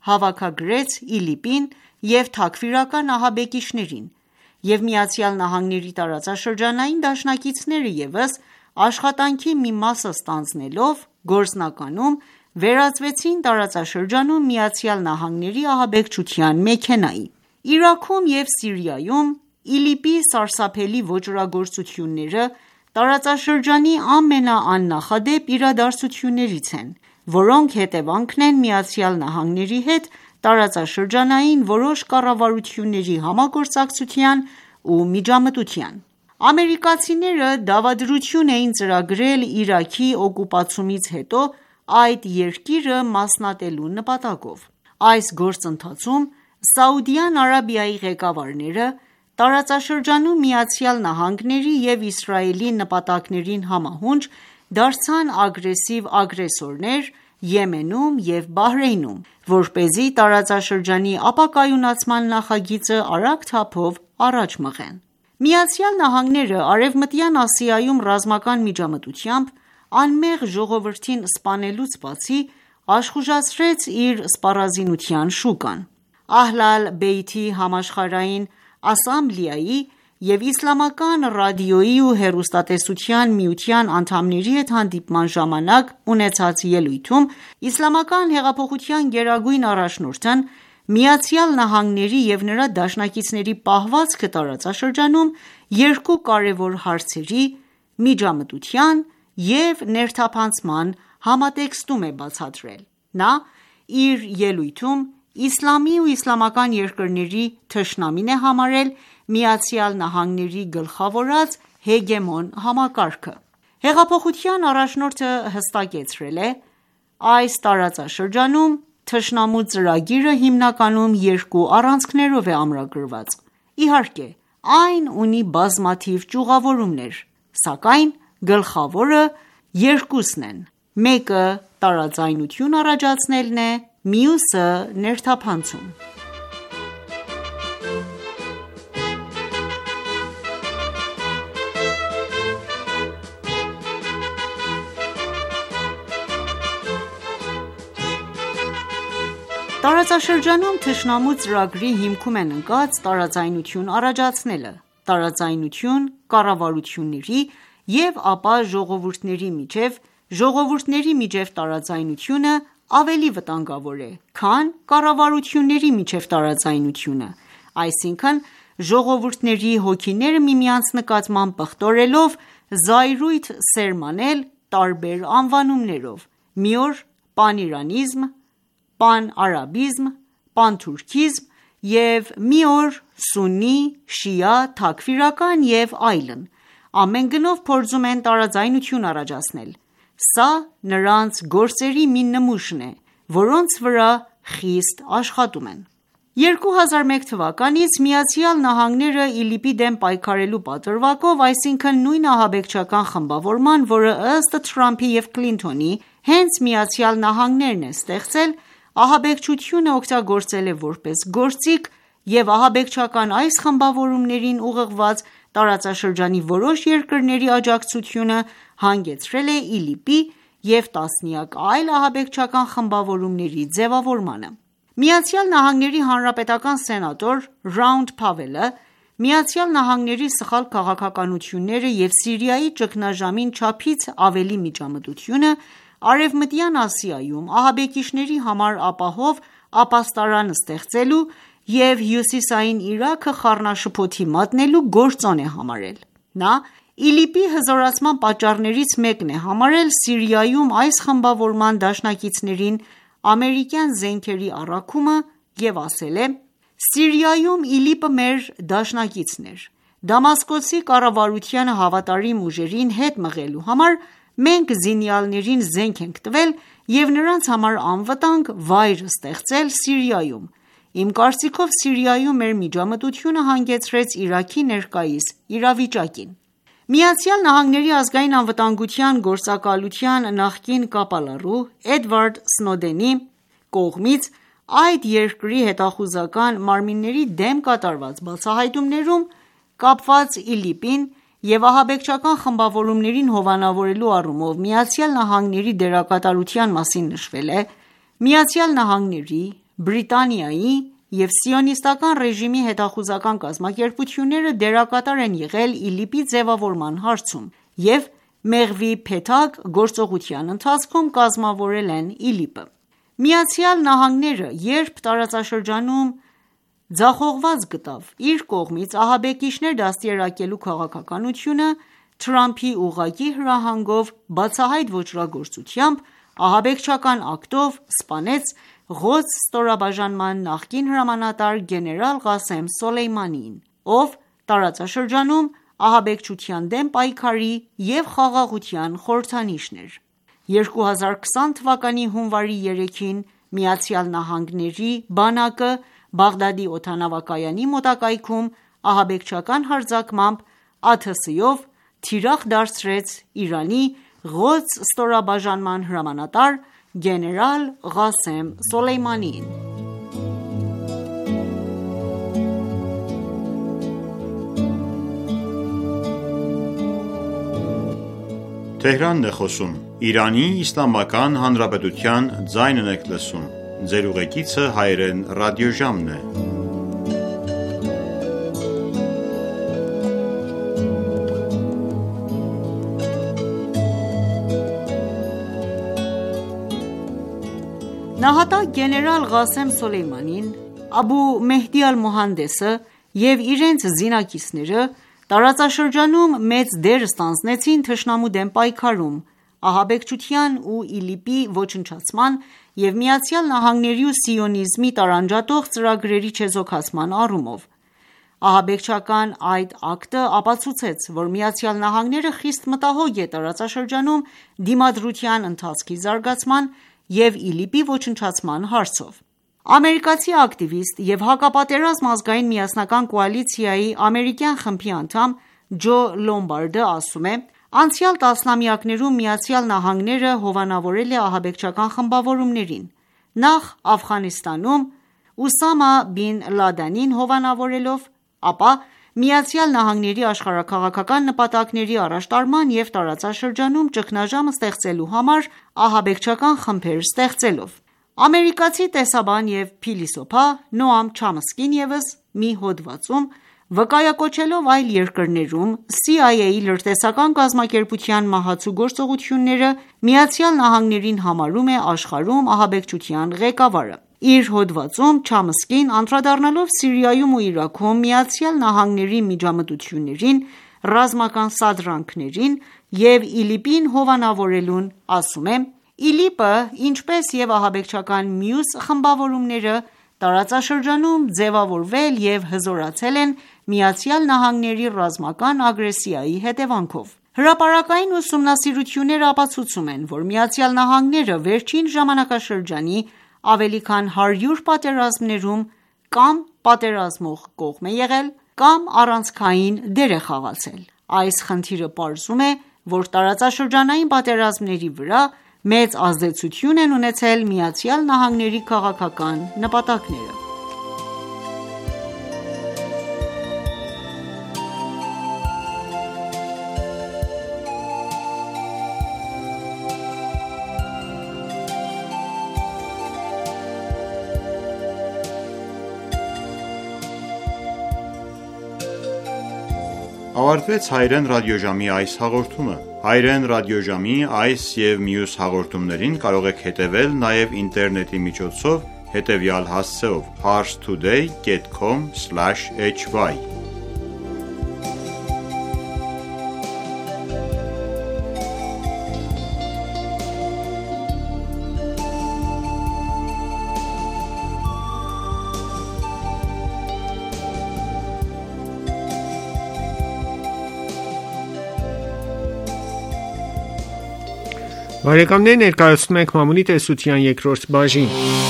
հավաքագրեց ԻԼԻՊ-ին և թաքֆիրական ահաբեկիչներին, և ԱՄՆ-ի տարածաշրջանային դաշնակիցները ևս աշխատանքի մի մասը ստանձնելով, գործնականում վերածվեցին տարածաշրջանում ԱՄՆ-ի ահաբեկչության մեքենայի: Իրաքում և Սիրիայում ԻԼԻՊ-ի սարսափելի ոճրագործությունները տարածաշրջանի ամենաաննախադեպ իրադարձություններից են, որոնք հետևանքն են ԱՄՆ-ի հետ տարածաշրջանային որոշ կառավարությունների համագործակցության ու միջամտության: Ամերիկացիները դավադրություն էին ծրագրել Իրաքի օկուպացումից հետո այդ երկիրը մասնատելու նպատակով: Այս գործընթացում Սաուդյան Արաբիայի ղեկավարները տարածաշրջանում ԱՄՆ-ի և Իսրայելի նպատակներին համահունչ դարձան ագրեսիվ ագրեսորներ Եմենում և Բահրեյնում, որպեսզի տարածաշրջանի ապակայունացման նախագիծը արագ թափով առաջ մղեն: ԱՄՆ-ը Արևմտյան Ասիայում ռազմական միջամտությամբ անմեղ ժողովրդին սպանելուց բացի, աշխուժացրեց իր սպառազինության շուկան: Ahl al-Bayt-ի համաշխարհային ասամբլեայի և Իսլամական ռադիոյի ու հեռուստատեսության միության անդամների հետ հանդիպման ժամանակ ունեցած ելույթում, Իսլամական հեղափոխության գերագույն առաջնորդն ԱՄՆ-ի և նրա դաշնակիցների պահվածքը տարածաշրջանում երկու կարևոր հարցերի՝ միջամտության և ներթափանցման համատեքստում է բացատրել: Նա իր ելույթում իսլամի ու իսլամական երկրների թշնամին է համարել ԱՄՆ-ի գլխավորած հեգեմոն համակարգը: Հեղափոխության առաջնորդը հստակեցրել է.«Այս տարածաշրջանում թշնամու ծրագիրը հիմնականում երկու առանցքներով է ամրագրված: Իհարկե, այն ունի բազմաթիվ ճյուղավորումներ, սակայն գլխավորը երկուսն են՝ մեկը տարաձայնություն առաջացնելն է, մյուսը՝ ներթափանցում»: Տարածաշրջանում թշնամու ծրագրի հիմքում են ընկած տարաձայնություն առաջացնելը, տարաձայնություն կառավարությունների և ապա ժողովուրդների միջև, ժողովուրդների միջև տարաձայնությունը ավելի վտանգավոր է, քան կառավարությունների միջև տարաձայնությունը, այսինքն ժողովուրդների հոգիները միմյանց նկատմամբ պղտորելով զայրույթ սերմանել տարբեր անվանումներով՝ մի օր պանիրանիզմ, պանարաբիզմ, պանթուրքիզմ և մի օր սուննի, շիա, թաքֆիրական և այլն, ամեն գնով փորձում են տարաձայնություն առաջացնել: Սա նրանց գործերի մի նմուշն է, որոնց վրա խիստ աշխատում են: երկու հազար ու մեկ թվականից ԱՄՆ-ն ԻԼԻՊ-ի դեմ պայքարելու պատրվակով, այսինքն նույն ահաբեկչական խմբավորման, որը ըստ Թրամփի և Քլինթոնի հենց ԱՄՆ-ն է ստեղծել, ահաբեկչությունը օգտագործել է որպես գործիք և ահաբեկչական այս խմբավորումներին ուղղված տարածաշրջանի որոշ երկրների աջակցությունը հանգեցրել է ԻԼԻՊ-ի և տասնյակ այլ ահաբեկչական խմբավորումների ձևավորմանը: ԱՄՆ հանրապետական սենատոր Ռաուнд Փավելը ԱՄՆ-ի սխալ քաղաքականությունները և Սիրիայի ճգնաժամին չափից ավելի միջամտությունը Արևմտյան Ասիայում ահաբեկիչների համար ապահով ապաստարան ստեղծելու և հյուսիսային Իրաքը խառնաշփոթի մատնելու գործոն է համարել: Նա ԻԼԻՊ-ի հզորացման պատճառներից մեկն է համարել Սիրիայում այս խմբավորման դաշնակիցներին ամերիկյան զենքերի առաքումը և ասել է.«Սիրիայում ԻԼԻՊ-ը մեր դաշնակիցն էր: Դամասկոսի կառավարությանը հավատարիմ ուժերին հետ մղելու համար մենք զինյալներին զենք ենք տվել և նրանց համար անվտանգ վայր ստեղծել Սիրիայում: Իմ կարծիքով Սիրիայում մեր միջամտությունը հանգեցրեց Իրաքի ներկայիս իրավիճակին»: ԱՄՆ ազգային անվտանգության գործակալության նախկին կապալառու Էդվարդ Սնոուդենի կողմից այդ երկրի հետախուզական մարմինների դեմ կատարված բացահայտումներում կապված ԻԼԻՊ-ին և ահաբեկչական խմբավորումներին հովանավորելու առումով ԱՄՆ-ի դերակատարության մասին նշվել է.«ԱՄՆ-ի, Բրիտանիայի և սիոնիստական ռեժիմի հետախուզական կազմակերպությունները դերակատար են եղել ԻԼԻՊ-ի ձևավորման հարցում և Մեղվի փեթակ գործողության ընթացքում կազմավորել են ԻԼԻՊ-ը: ԱՄՆ-ը, երբ տարածաշրջանում ձախողված գտավ իր կողմից ահաբեկիչներ դաստիարակելու քաղաքականությունը, Թրամփի ուղղակի հրահանգով բացահայտ ոճրագործությամբ, ահաբեկչական ակտով սպանեց Ղոդս ստորաբաժանման նախկին հրամանատար գեներալ Ղասեմ Սոլեյմանիին, ով տարածաշրջանում ահաբեկչության դեմ պայքարի և խաղաղության խորհրդանիշն էր: երկու հազար քսան թվականի հունվարի երեքին ԱՄՆ-ի բանակը Բաղդադի օդանավակայանի մոտակայքում ահաբեկչական հարձակմամբ ԱԹՍ-ով թիրախ դարձրեց Իրանի Ղոդս ստորաբաժանման հրամանատար գեներալ Ղասեմ Սոլեյմանիին: Նահատակ գեներալ Ղասեմ Սոլեյմանին, Աբու Մեհդի ալ-Մոհանդեսը և իրենց զինակիցները տարածաշրջանում մեծ դեր ստանձնեցին թշնամու դեմ պայքարում, ահաբեկչության ու ԻԼԻՊ-ի ոչնչացման և ԱՄՆ-ի ու սիոնիզմի տարանջատող ծրագրերի չեզոքացման առումով: Ահաբեկչական այդ ակտը ապացուցեց, որ ԱՄՆ-ը խիստ մտահոգ է տարածաշրջանում դիմադրության ընթացքի զարգացման և ԻԼԻՊ-ի ոչնչացման հարցով: Ամերիկացի ակտիվիստ և Հակապատերազմ ազգային միասնական կոալիցիայի ամերիկյան խմբի անդամ Ջո Լոմբարդը ասում է. «Անցյալ տասնամյակներում ԱՄՆ-ը հովանավորել է ահաբեկչական խմբավորումներին: Նախ Աֆղանստանում Ուսամա բին Լադենին հովանավորելով, ապա ԱՄՆ-ի աշխարհաքաղաքական նպատակների առաջտարման և տարածաշրջանում ճգնաժամ ստեղծելու համար ահաբեկչական խմբեր ստեղծելով»: Ամերիկացի տեսաբան և փիլիսոփա Նոամ Չամսկին ևս մի հոդվածում, վկայակոչելով այլ երկրներում CIA-ի լրտեսական կազմակերպության մահացու գործողությունները, ԱՄՆ-ին համարում է աշխարհում ահաբեկչության ղեկավարը: Իր հոդվածում Չամսկին անդրադառնալով Սիրիայում ու Իրաքում ԱՄՆ-ի միջամտություններին, ռազմական սադրանքներին և ԻԼԻՊ-ին հովանավորելուն, ասում է. «ԻԼԻՊ-ը, ինչպես և ահաբեկչական մյուս խմբավորումները, տարածաշրջանում ձևավորվել և հզորացել են ԱՄՆ-ի ռազմական ագրեսիայի հետևանքով: Հրապարակային ուսումնասիրությունները ապացուցում են, որ ԱՄՆ-ը վերջին ժամանակաշրջանի ավելի քան հարյուր պատերազմներում կամ պատերազմող կողմ է եղել, կամ առանցքային դեր է խաղացել: Այս խնդիրը պարզում է, որ տարածաշրջանային պատերազմների վրա մեծ ազդեցություն են ունեցել ԱՄՆ-ի քաղաքական նպատակները»: Ավարտվեց հայրեն ռադիոժամի այս հաղորդումը: Հայրեն ռադիոժամի այս և մյուս հաղորդումներին կարող եք հետևել նաև ինտերնետի միջոցով հետևյալ հասցեով՝ parstoday dot com slash h y: Բարեկամներ ներկայացնում ենք մամուլի տեսության երկրորդ բաժին: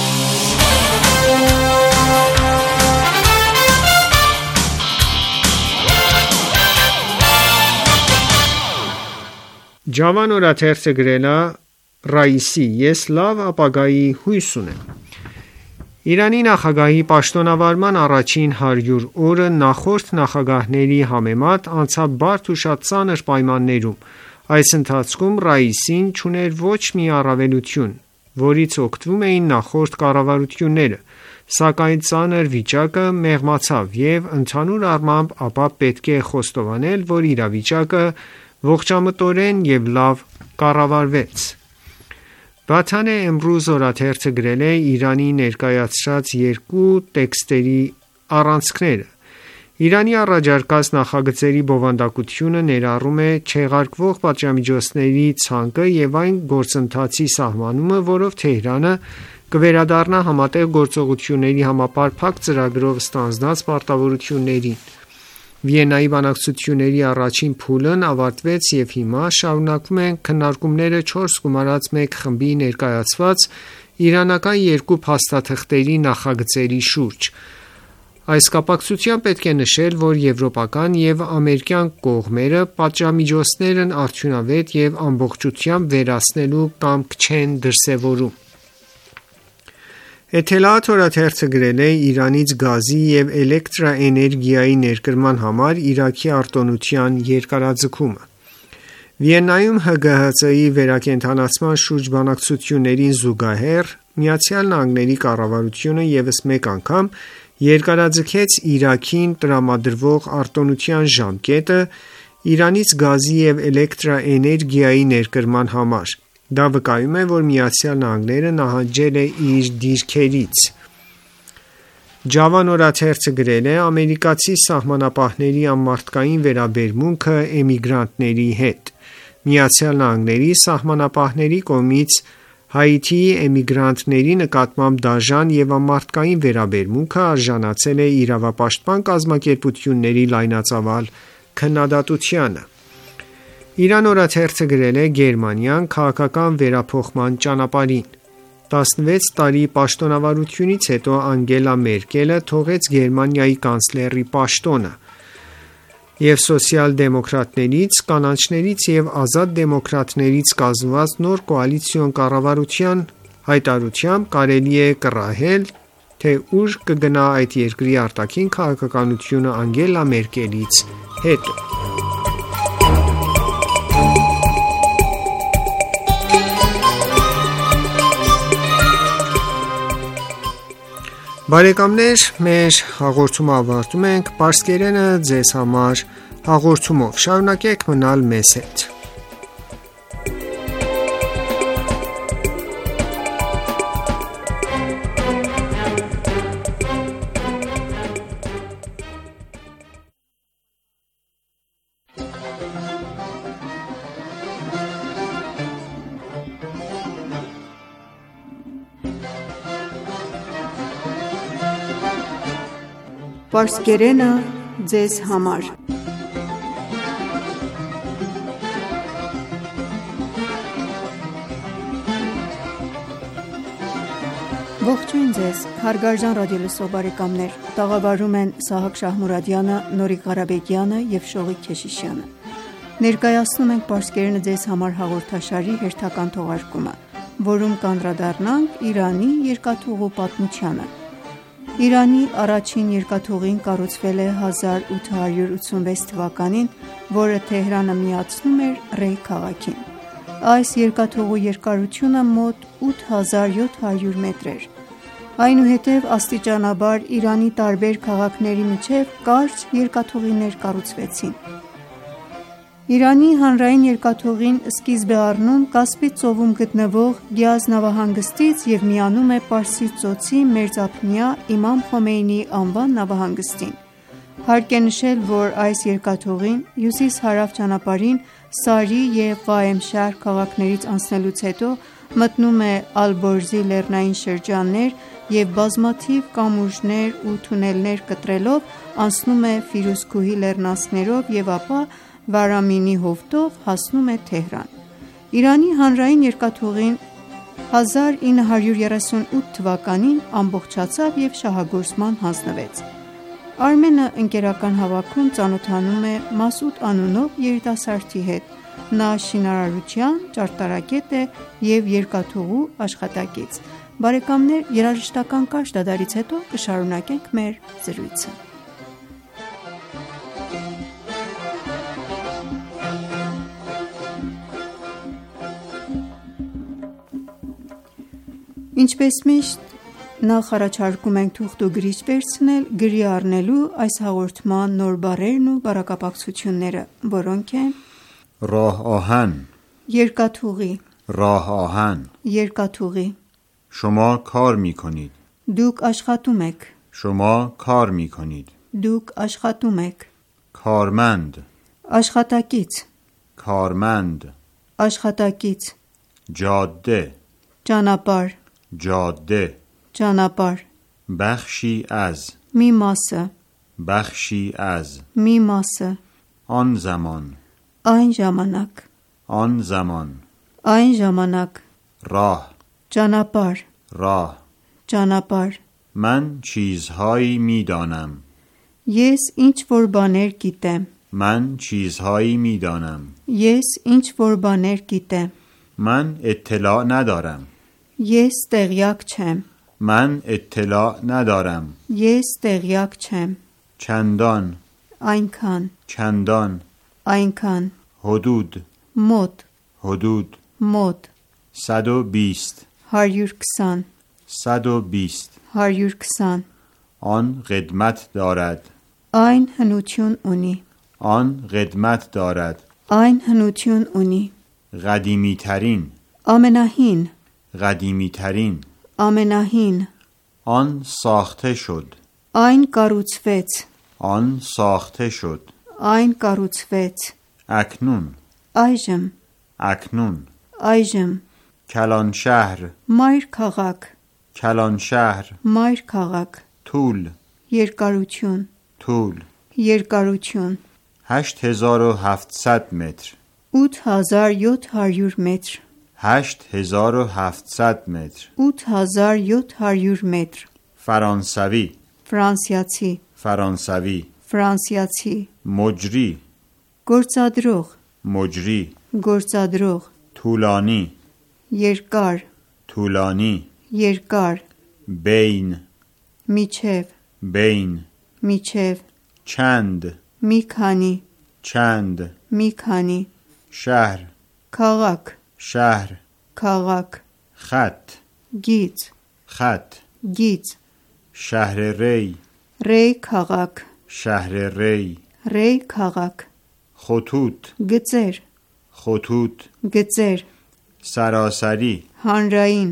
Ջավան օրաթերթը գրել է. «Ռաիսի, ես լավ ապագայի հույս ունեմ»: Իրանի նախագահի պաշտոնավարման առաջին հարյուր օրը նախորդ նախագահների համեմատ անցավ բարդ ու շատ ծանր պայմաններում: Այս ընթացքում Ռաիսին չուներ ոչ մի առավելություն, որից օգտվում էին նախորդ կառավարությունները, սակայն ծանր վիճակը մեղմացավ և ընդհանուր առմամբ ապա պետք է խոստովանել, որ իրավիճակը ողջամտորեն և լավ կառավարվեց։ Բաթանե Էմրուզ օրաթերթը գրել է Իրանի ներկայացրած երկու տեքստերի առանցքները։ Իրանի առաջարկած նախագծերի բովանդակությունը ներառում է չեղարկվող պատժամիջոցների ցանկը և այն գործընթացի սահմանումը, որով Թեհրանը կվերադառնա համատեղ գործողությունների համապարփակ ծրագրով ստանձնած պարտավորություններին։ Վիեննայի բանակցությունների առաջին փուլն ավարտվեց և հիմա շարունակվում են քննարկումները չորս գումարած մեկ խմբի ներկայացված իրանական երկու փաստաթղթերի նախագծերի շուրջ։ Այս կապակցությամբ պետք է նշել, որ եվրոպական և ամերիկյան կողմերը պատժամիջոցներն արդյունավետ և ամբողջությամբ վերացնելու կամք չեն դրսևորում։ Էթելաաթ օրաթերթը գրել է Իրանից գազի և էլեկտրաէներգիայի ներկրման համար Իրաքի արտոնության երկարաձգումը։ Վիեննայում Հ Գ Հ Ց-ի վերակենդանացման շուրջ բանակցություններին զուգահեռ ԱՄՆ-ի կառավարությունը ևս մեկ անգամ երկարաձգեց Իրաքին տրամադրվող արտոնության ժամկետը Իրանից գազի և էլեկտրաէներգիայի ներկրման համար։ Դա վկայում է, որ ԱՄՆ-ն նահանջել է իր դիրքերից։ Ջավան օրաթերթը գրել է ամերիկացի սահմանապահների անմարդկային վերաբերմունքը էմիգրանտների հետ։ ԱՄՆ-ի սահմանապահների կողմից Հայիթիի էմիգրանտների նկատմամբ դաժան և անմարդկային վերաբերմունքը արժանացել է իրավապաշտպան կազմակերպությունների լայնածավալ քննադատությանը։ Իրան օրաթերթը գրել է Գերմանիան քաղաքական վերափոխման ճանապարհին։ տասնվեց տարի պաշտոնավարությունից հետո Անգելա Մերկելը թողեց Գերմանիայի կանցլերի պաշտոնը և սոցիալ-դեմոկրատներից, կանաչներից և ազատ դեմոկրատներից կազմված նոր կոալիցիոն կառավարության հայտարարությամբ կարելի է կռահել, թե ուր կգնա այդ երկրի արտաքին քաղաքականությունը Անգելա Մերկելից հետո։ Բարեկամներ, մեր հաղորդումը ավարտում ենք պարսկերենը ձեզ համար հաղորդումով։ Շարունակեք մնալ մեզ հետ։ Պարսկերենը ձեզ համար։ Ողջույն ձեզ, հարգարժան ռադիոլսող բարեկամներ, տաղավարում են Սահակ Շահմուրադյանը, Նորիկ Ղարաբեկյանը և Շողիկ Քեշիշյանը։ Ներկայացնում ենք Պարսկերենը ձեզ համար հաղորդաշարի հերթական թողարկումը, որում կանդրադառնանք Իրանի երկաթուղու պատմությանը։ Իրանի առաջին երկաթուղին կառուցվել է հազար ութ հարյուր ութսունվեց թվականին, որը Թեհրանը միացնում էր Ռեյ քաղաքին։ Այս երկաթուղու երկարությունը մոտ ութ հազար յոթ հարյուր մետր էր։ Այնուհետև աստիճանաբար Իրանի տարբեր քաղաքների միջև կարճ երկաթուղիներ կառուցվեցին։ Իրանի հանրային երկաթուղին սկիզբ է առնում Կասպից ծովում գտնվող Գյազ նավահանգստից և միանում է Պարսից ծոցի մերձափնյա Իմամ Խոմեյնիի անվան նավահանգստին։ Հարկ է նշել, որ այս երկաթուղին հյուսիս-հարավ ճանապարհին Սարի և Ղաեմշահր քաղաքներից անցնելուց հետո մտնում է Ալբորզի լեռնային շրջաններ և բազմաթիվ կամուրջներ ու թունելներ կտրելով անցնում է Ֆիրուզքուհի լեռնանցքներով և ապա Վարամինի հովտով հասնում է Թեհրան։ Իրանի հանրային երկաթուղին հազար ինը հարյուր երեսունութ թվականին ամբողջացավ և շահագործման հանձնվեց։ Արմենը ընկերական հավաքում ծանոթանում է Մասուդ անունով երիտասարդի հետ։ Նա շինարարության ճարտարապետ է և երկաթուղու աշխատակից։ Բարեկամներ, երաժշտական կարճ դադարից հետո կշարունակենք մեր զրույցը։ Ինչպես միշտ, նախ առաջարկում ենք թուղթ ու գրիչ վերցնել գրի առնելու այս հաղորդման նոր բառերն ու բառակապակցությունները, որոնք են راه آهن երկաթուղի, راه آهن երկաթուղի, شما کار می کنید դուք աշխատում եք, شما کار می کنید դուք աշխատում եք, کارمند աշխատակից, کارمند աշխատակից, جاده ճանապարհ, جاده ճանապարհ, بخشی از մի մասը, بخشی از մի մասը, آن زمان այն ժամանակ, آن زمان այն ժամանակ, راه ճանապարհ, راه ճանապարհ, من چیزهایی می دانم ես ինչ որ բաներ գիտեմ, من چیزهایی می دانم ես ինչ որ բաներ գիտեմ, من اطلاع ندارم ես տեղյակ չեմ, من اطلاع ندارم ես տեղյակ չեմ, چندان այնքան, چندان այնքան, حدود մոտ, حدود մոտ, صد و بیست հարյուր քսան, صد و بیست հարյուր քսան, آن قدمت دارد այն հնություն ունի, آن قدمت دارد այն հնություն ունի, قدیمی ترین ամենահին, قدیمی ترین ամենահին, آن ساخته شد այն կառուցվեց, آن ساخته شد այն կառուցվեց, اکنون այժմ, اکنون այժմ, کلان شهر մայր քաղաք, کلان شهر մայր քաղաք, طول երկարություն, طول երկարություն, هشت هزار و هفتصد متر ութ հազար յոթ հարյուր մետր, هشت هزار و هفتصد متر ութ հազար յոթ հարյուր մետր, فرانسوی ֆրանսիացի, فرانسوی ֆրանսիացի, مجری գործադրող, مجری գործադրող, طولانی երկար, طولانی երկար, بین միջև, بین միջև, چند մի քանի, چند մի քանի, شهر քաղաք, شهر քաղաք, خط գիծ, خط գիծ, شهر ری ռեյ քաղաք, شهر ری ռեյ քաղաք, خطوط գծեր, خطوط գծեր, سراسری հանրային,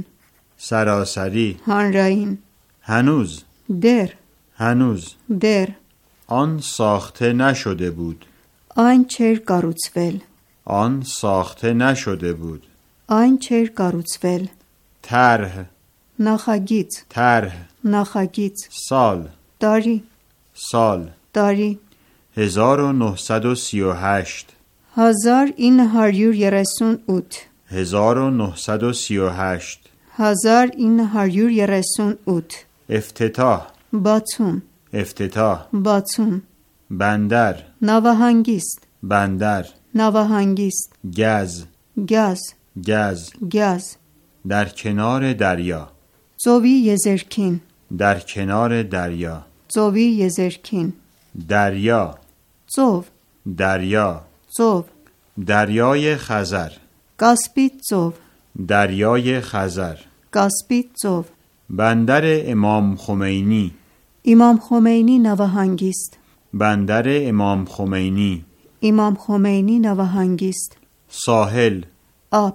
سراسری հանրային, هنوز դեռ, هنوز դեռ, آن ساخته نشده بود այն չէր կառուցվել, آن ساخته نشده بود այն չէր կառուցվել, طرح նախագիծ, طرح նախագիծ, سال տարի, سال տարի, هزار و نهصد و سی و هشت հազար ինը հարյուր երեսունութ, هزار و نهصد و سی و هشت հազար ինը հարյուր երեսունութ, افتتاح բացում, افتتاح բացում, بندر նավահանգիստ, بندر նավահանգիստ, گز գազ, گز գազ, در کنار دریا ծովի եզերքին, در کنار دریا ծովի եզերքին, دریا ծով, دریا ծով, دریای خزر կասպից ծով, دریای خزر կասպից ծով, بندر امام خمینی Իմամ Խոմեյնի նավահանգիստ, بندر امام خمینی Իմամ Խոմեյնի նավահանգիստ, ساحل ափ,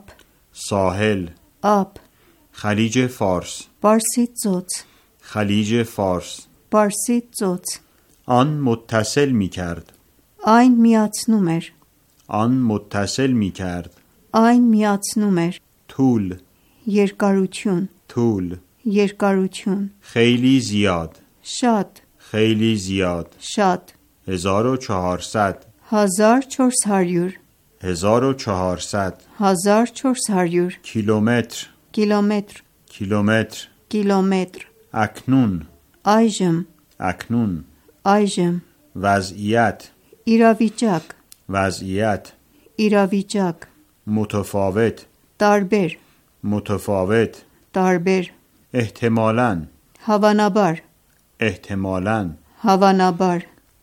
ساحل ափ, خلیج فارس Պարսից ծոց, خلیج فارس Պարսից ծոց, آن متصل می کرد այն միացնում էր, آن متصل می کرد այն միացնում էր, طول երկարություն, طول երկարություն, خیلی زیاد շատ, خیلی زیاد շատ, هزار و چهارصد հազար չորս հարյուր, هزار و چهارصد հազար չորս հարյուր, کیلومتر կիլոմետր, کیلومتر կիլոմետր, اکنون այժմ, اکنون այժմ, وضعیت իրավիճակ, وضعیت իրավիճակ, متفاوت տարբեր, متفاوت տարբեր, احتمالاً հավանաբար, احتمالاً հավանաբար,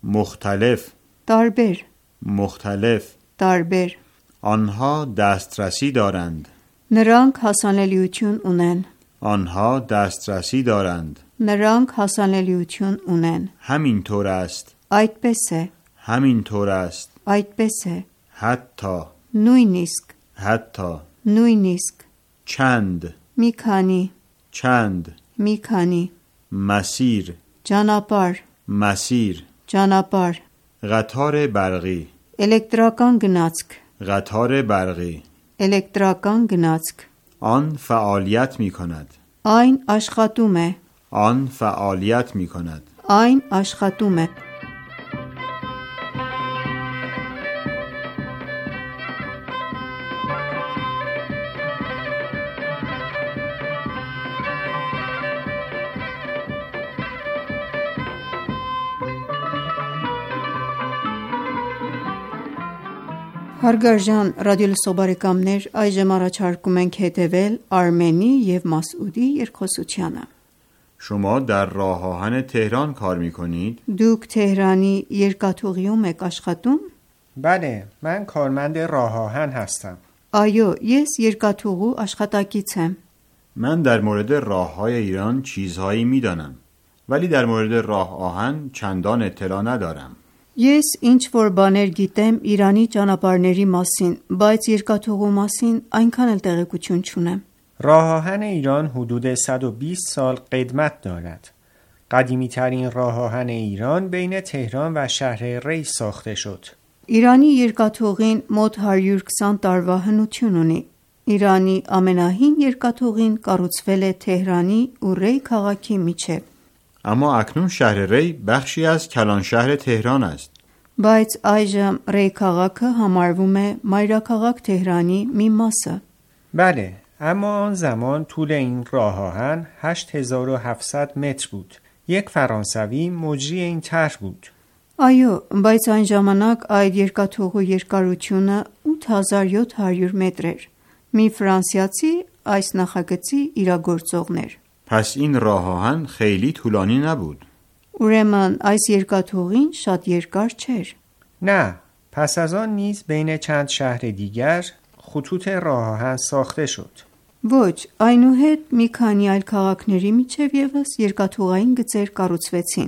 مختلف տարբեր, مختلف տարբեր, آنها دسترسی دارند նրանք հասանելիություն ունեն, آنها دسترسی دارند. Նրանք հասանելիություն ունեն. همینطور است. Այդպես է. همینطور است. Այդպես է. حتی. Նույնիսկ. حتی. Նույնիսկ. چند. Մի քանի. چند. Մի քանի. مسیر. Ճանապարհ. مسیر. Ճանապարհ. قطار برقی. Էլեկտրական գնացք. قطار برقی. Էլեկտրական գնացք. آن فعالیت می کند. Այն աշխատում է. آن فعالیت می کند. Այն աշխատում է. Հարգարժան ռադիոլսող բարեկամներ, այժմ առաջարկում ենք հետևել Արմենի և Մասուդի երկխոսությանը։ شما در راه آهن تهران کار می کنید؟ Դուք Թեհրանի երկաթուղիում եք աշխատում? بله، من کارمند راه آهن هستم. Այո, ես երկաթուղու աշխատակից եմ։ من در مورد راه‌های ایران چیزهایی می دانم. ولی در مورد راه آهن چندان اطلاع ندارم. Ես ինչ-որ բաներ գիտեմ Իրանի ճանապարհների մասին, բայց երկաթուղու մասին այնքան էլ տեղեկություն չունեմ։ راه آهن ایران حدود صد و بیست سال قدمت دارد. قدیمی ترین راه آهن ایران بین تهران و شهر ری ساخته شد. Իրանի երկաթուղին մոտ հարյուր քսան տարվա հնություն ունի։ Իրանի ամենահին երկաթուղին կառուցվել է Թեհրանի ու Ռեյ քաղաքի միջև։ اما اکنون شهر ری بخشی از کلانشهر تهران است. Բայց այժմ Ռեյ քաղաքը համարվում է մայրաքաղաք Թեհրանի մի մասը։ بله، اما آن زمان طول این راه آهن هشت هزار و هفتصد متر بود. یک فرانسوی مجری این طرح بود. Այո, բայց այն ժամանակ այդ երկաթուղու երկարությունը ութ հազար յոթ հարյուր մետր էր։ Մի ֆրանսիացի այս նախագծի իրագործողն էր։ پس این راه آهن خیلی طولانی نبود. Ուրեմն այս երկաթուղին շատ երկար չէր։ نه، پس از آن نیز بین چند شهر دیگر خطوط راه آهن ساخته شد. Ոչ, այնուհետ մի քանի այլ քաղաքների միջև ևս երկաթուղային գծեր կառուցվեցին։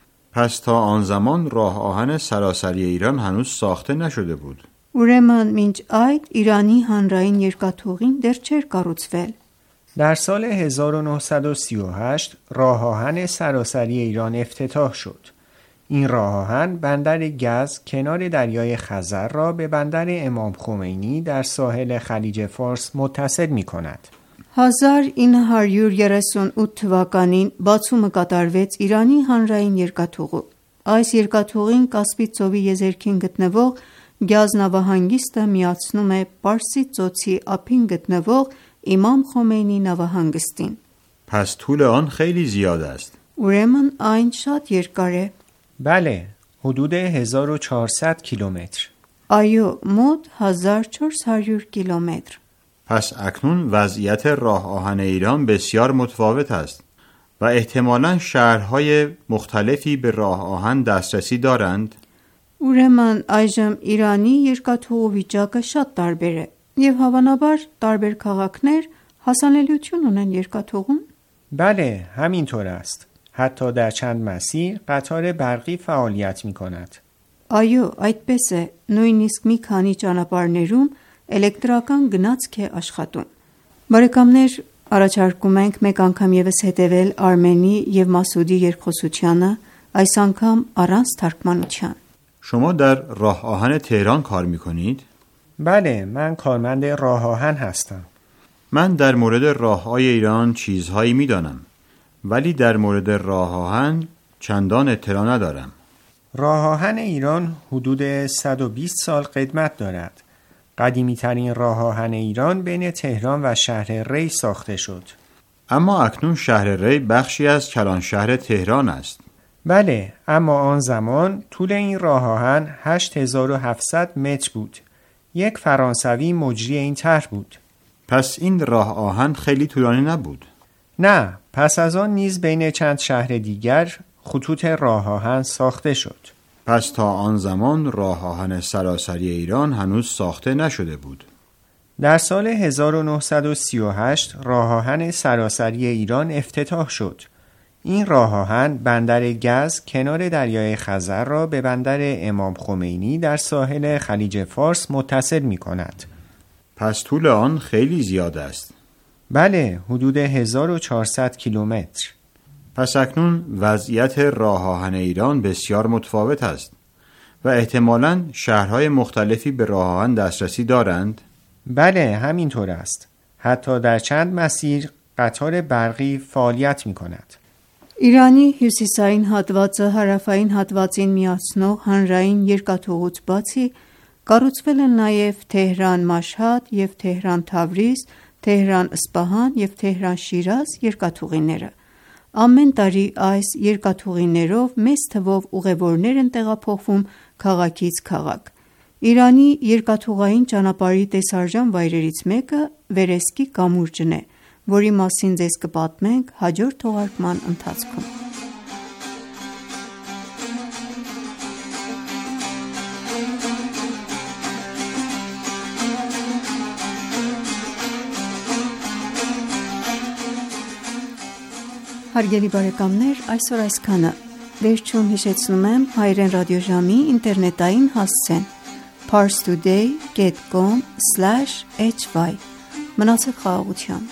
پس تا آن زمان راه آهن سراسری ایران هنوز ساخته نشده بود. Ուրեմն մինչ այդ Իրանի հանրային երկաթուղին դեռ չէր կառուցվել։ در سال هزار و نهصد و سی و هشت راه آهن سراسری ایران افتتاح شد. این راه آهن بندر گز کنار دریای خزر را به بندر امام خمینی در ساحل خلیج فارس متصل می کند. հազար ինը հարյուր երեսունութ թվականին բացումը կատարվեց Իրանի հանրային երկաթուղու։ Այս երկաթուղին Կասպից ծովի եզերքին գտնվող Գյազ նավահանգիստը միացնում է Պարսից ծոցի ափին գտնվող Իմամ Խոմեյնի նավահանգստին։ پس طول آن خیلی زیاد است. Ուրեմն այն շատ երկար է։ بله، حدود هزار و چهارصد کیلومتر. Այո, մոտ հազար չորս հարյուր կիլոմետր։ پس اکنون وضعیت راه آهن ایران بسیار متفاوت است و احتمالاً شهرهای مختلفی به راه آهن دسترسی دارند. Ուրեմն այժմ Իրանի երկաթուղու վիճակը շատ տարբեր է, եւ հավանաբար տարբեր քաղաքներ հասանելիություն ունեն երկաթուղուն։ بله، همینطور است. حتی در چند مسیر قطار برقی فعالیت می کند. Այո, այդպես է, նույնիսկ մի քանի ճանապարհներում էլեկտրական գնացք է աշխատում։ Բարեկամներ, առաջարկում ենք մեկ անգամ եւս հետևել Արմենի եւ Մասուդի երկխոսությանը, այս անգամ առանց թարգմանության։ شما در راه آهن تهران کار می‌کنید؟ بله، من کارمند راه آهن هستم. من در مورد راه‌های ایران چیزهایی می‌دانم، ولی در مورد راه آهن چندان اطلاع ندارم. راه آهن ایران حدود صد و بیست سال قدمت دارد. قدیمی ترین راه آهن ایران بین تهران و شهر ری ساخته شد. اما اکنون شهر ری بخشی از کلانشهر تهران است. بله، اما آن زمان طول این راه آهن هشت هزار و هفتصد متر بود. یک فرانسوی مجری این طرح بود. پس این راه آهن خیلی طولانی نبود. نه، پس از آن نیز بین چند شهر دیگر خطوط راه آهن ساخته شد. پس تا آن زمان راه آهن سراسری ایران هنوز ساخته نشده بود. در سال هزار و نهصد و سی و هشت راه آهن سراسری ایران افتتاح شد. این راه آهن بندر گز کنار دریای خزر را به بندر امام خمینی در ساحل خلیج فارس متصل می کند. پس طول آن خیلی زیاد است. بله، حدود هزار و چهارصد کیلومتر. پس اکنون وضعیت راه آهن ایران بسیار متفاوت است و احتمالاً شهرهای مختلفی به راه آهن دسترسی دارند؟ بله، همینطور است. حتی در چند مسیر قطار برقی فعالیت می کند. Իրանի հյուսիսային հատվածը հարավային հատվածին միացնող հանրային երկաթուղուց բացի կառուցվել են նաև Թեհրան-Մաշհադ և Թեհրան-Թավրիզ, Թեհրան-Սպահան և Թեհրան-Շիրազ երկաթուղիները։ Ամեն տարի այս երկաթուղիներով մեծ թվով ուղևորներ են տեղափոխվում քաղաքից քաղաք։ Իրանի երկաթուղային ճանապարհի տեսարժան վայրերից մեկը Վերեսկի կամուրջն է, որի մասին ձեզ կպատմենք հաջորդ թողարկման ընթացքում։ Հարգելի բարեկամներ, այսօր այսքանը։ Վերջում հիշեցնում եմ հայրեն ռադիոժամի ինտերնետային հասցեն parstoday dot com slash h y Մնացեք խաղաղությամբ։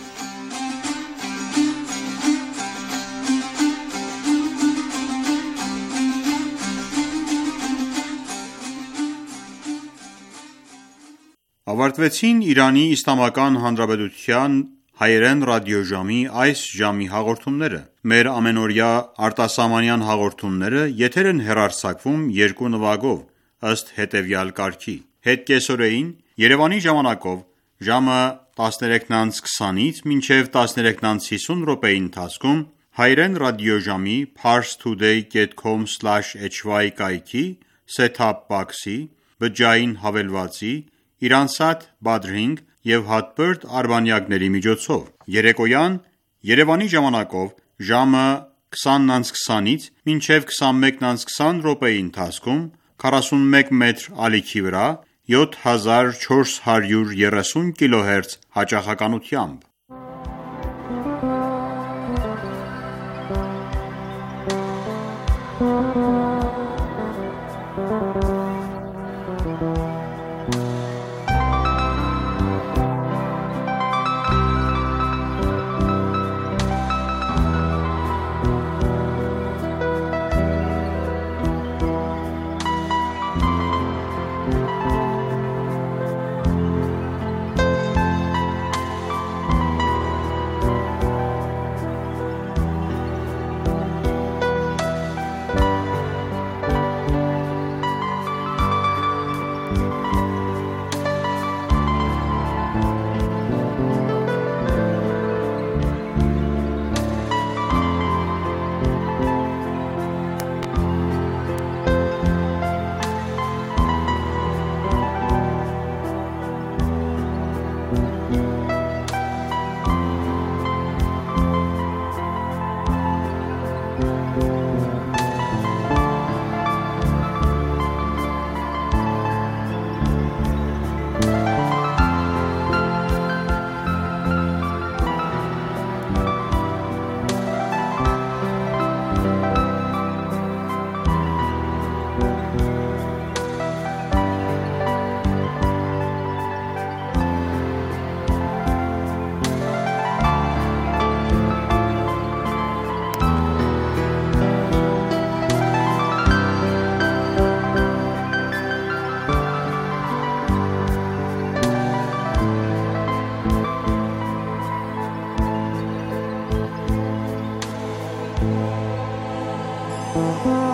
Ավարտվեցին Իրանի Իսլամական Հանրապետության հայերեն ռադիոժամի այս ժամի հաղորդումները։ Մեր ամենօրյա արտասահմանյան հաղորդումները եթեր են հեռարձակվում երկու նվագով ըստ հետևյալ կարգի. Հետկեսօրեին Երևանի ժամանակով ժամը տասներեքն քսանից մինչև տասներեքն հիսուն րոպեի ընթացքում հայերեն ռադիոժամի parstoday dot com slash h y կայքի set-top box-ի, բջջային հավելվածի, Իրանսատ Badrhing և Hotbird արբանյակների միջոցով։ Երեկոյան Երևանի ժամանակով ժամը քսանն քսանից մինչև քսանմեկն քսան րոպեի ընթացքում քառասունմեկ մետր ալիքի վրա յոթ հազար չորս հարյուր երեսուն կիլոհերց հաճախականությամբ։ Thank you.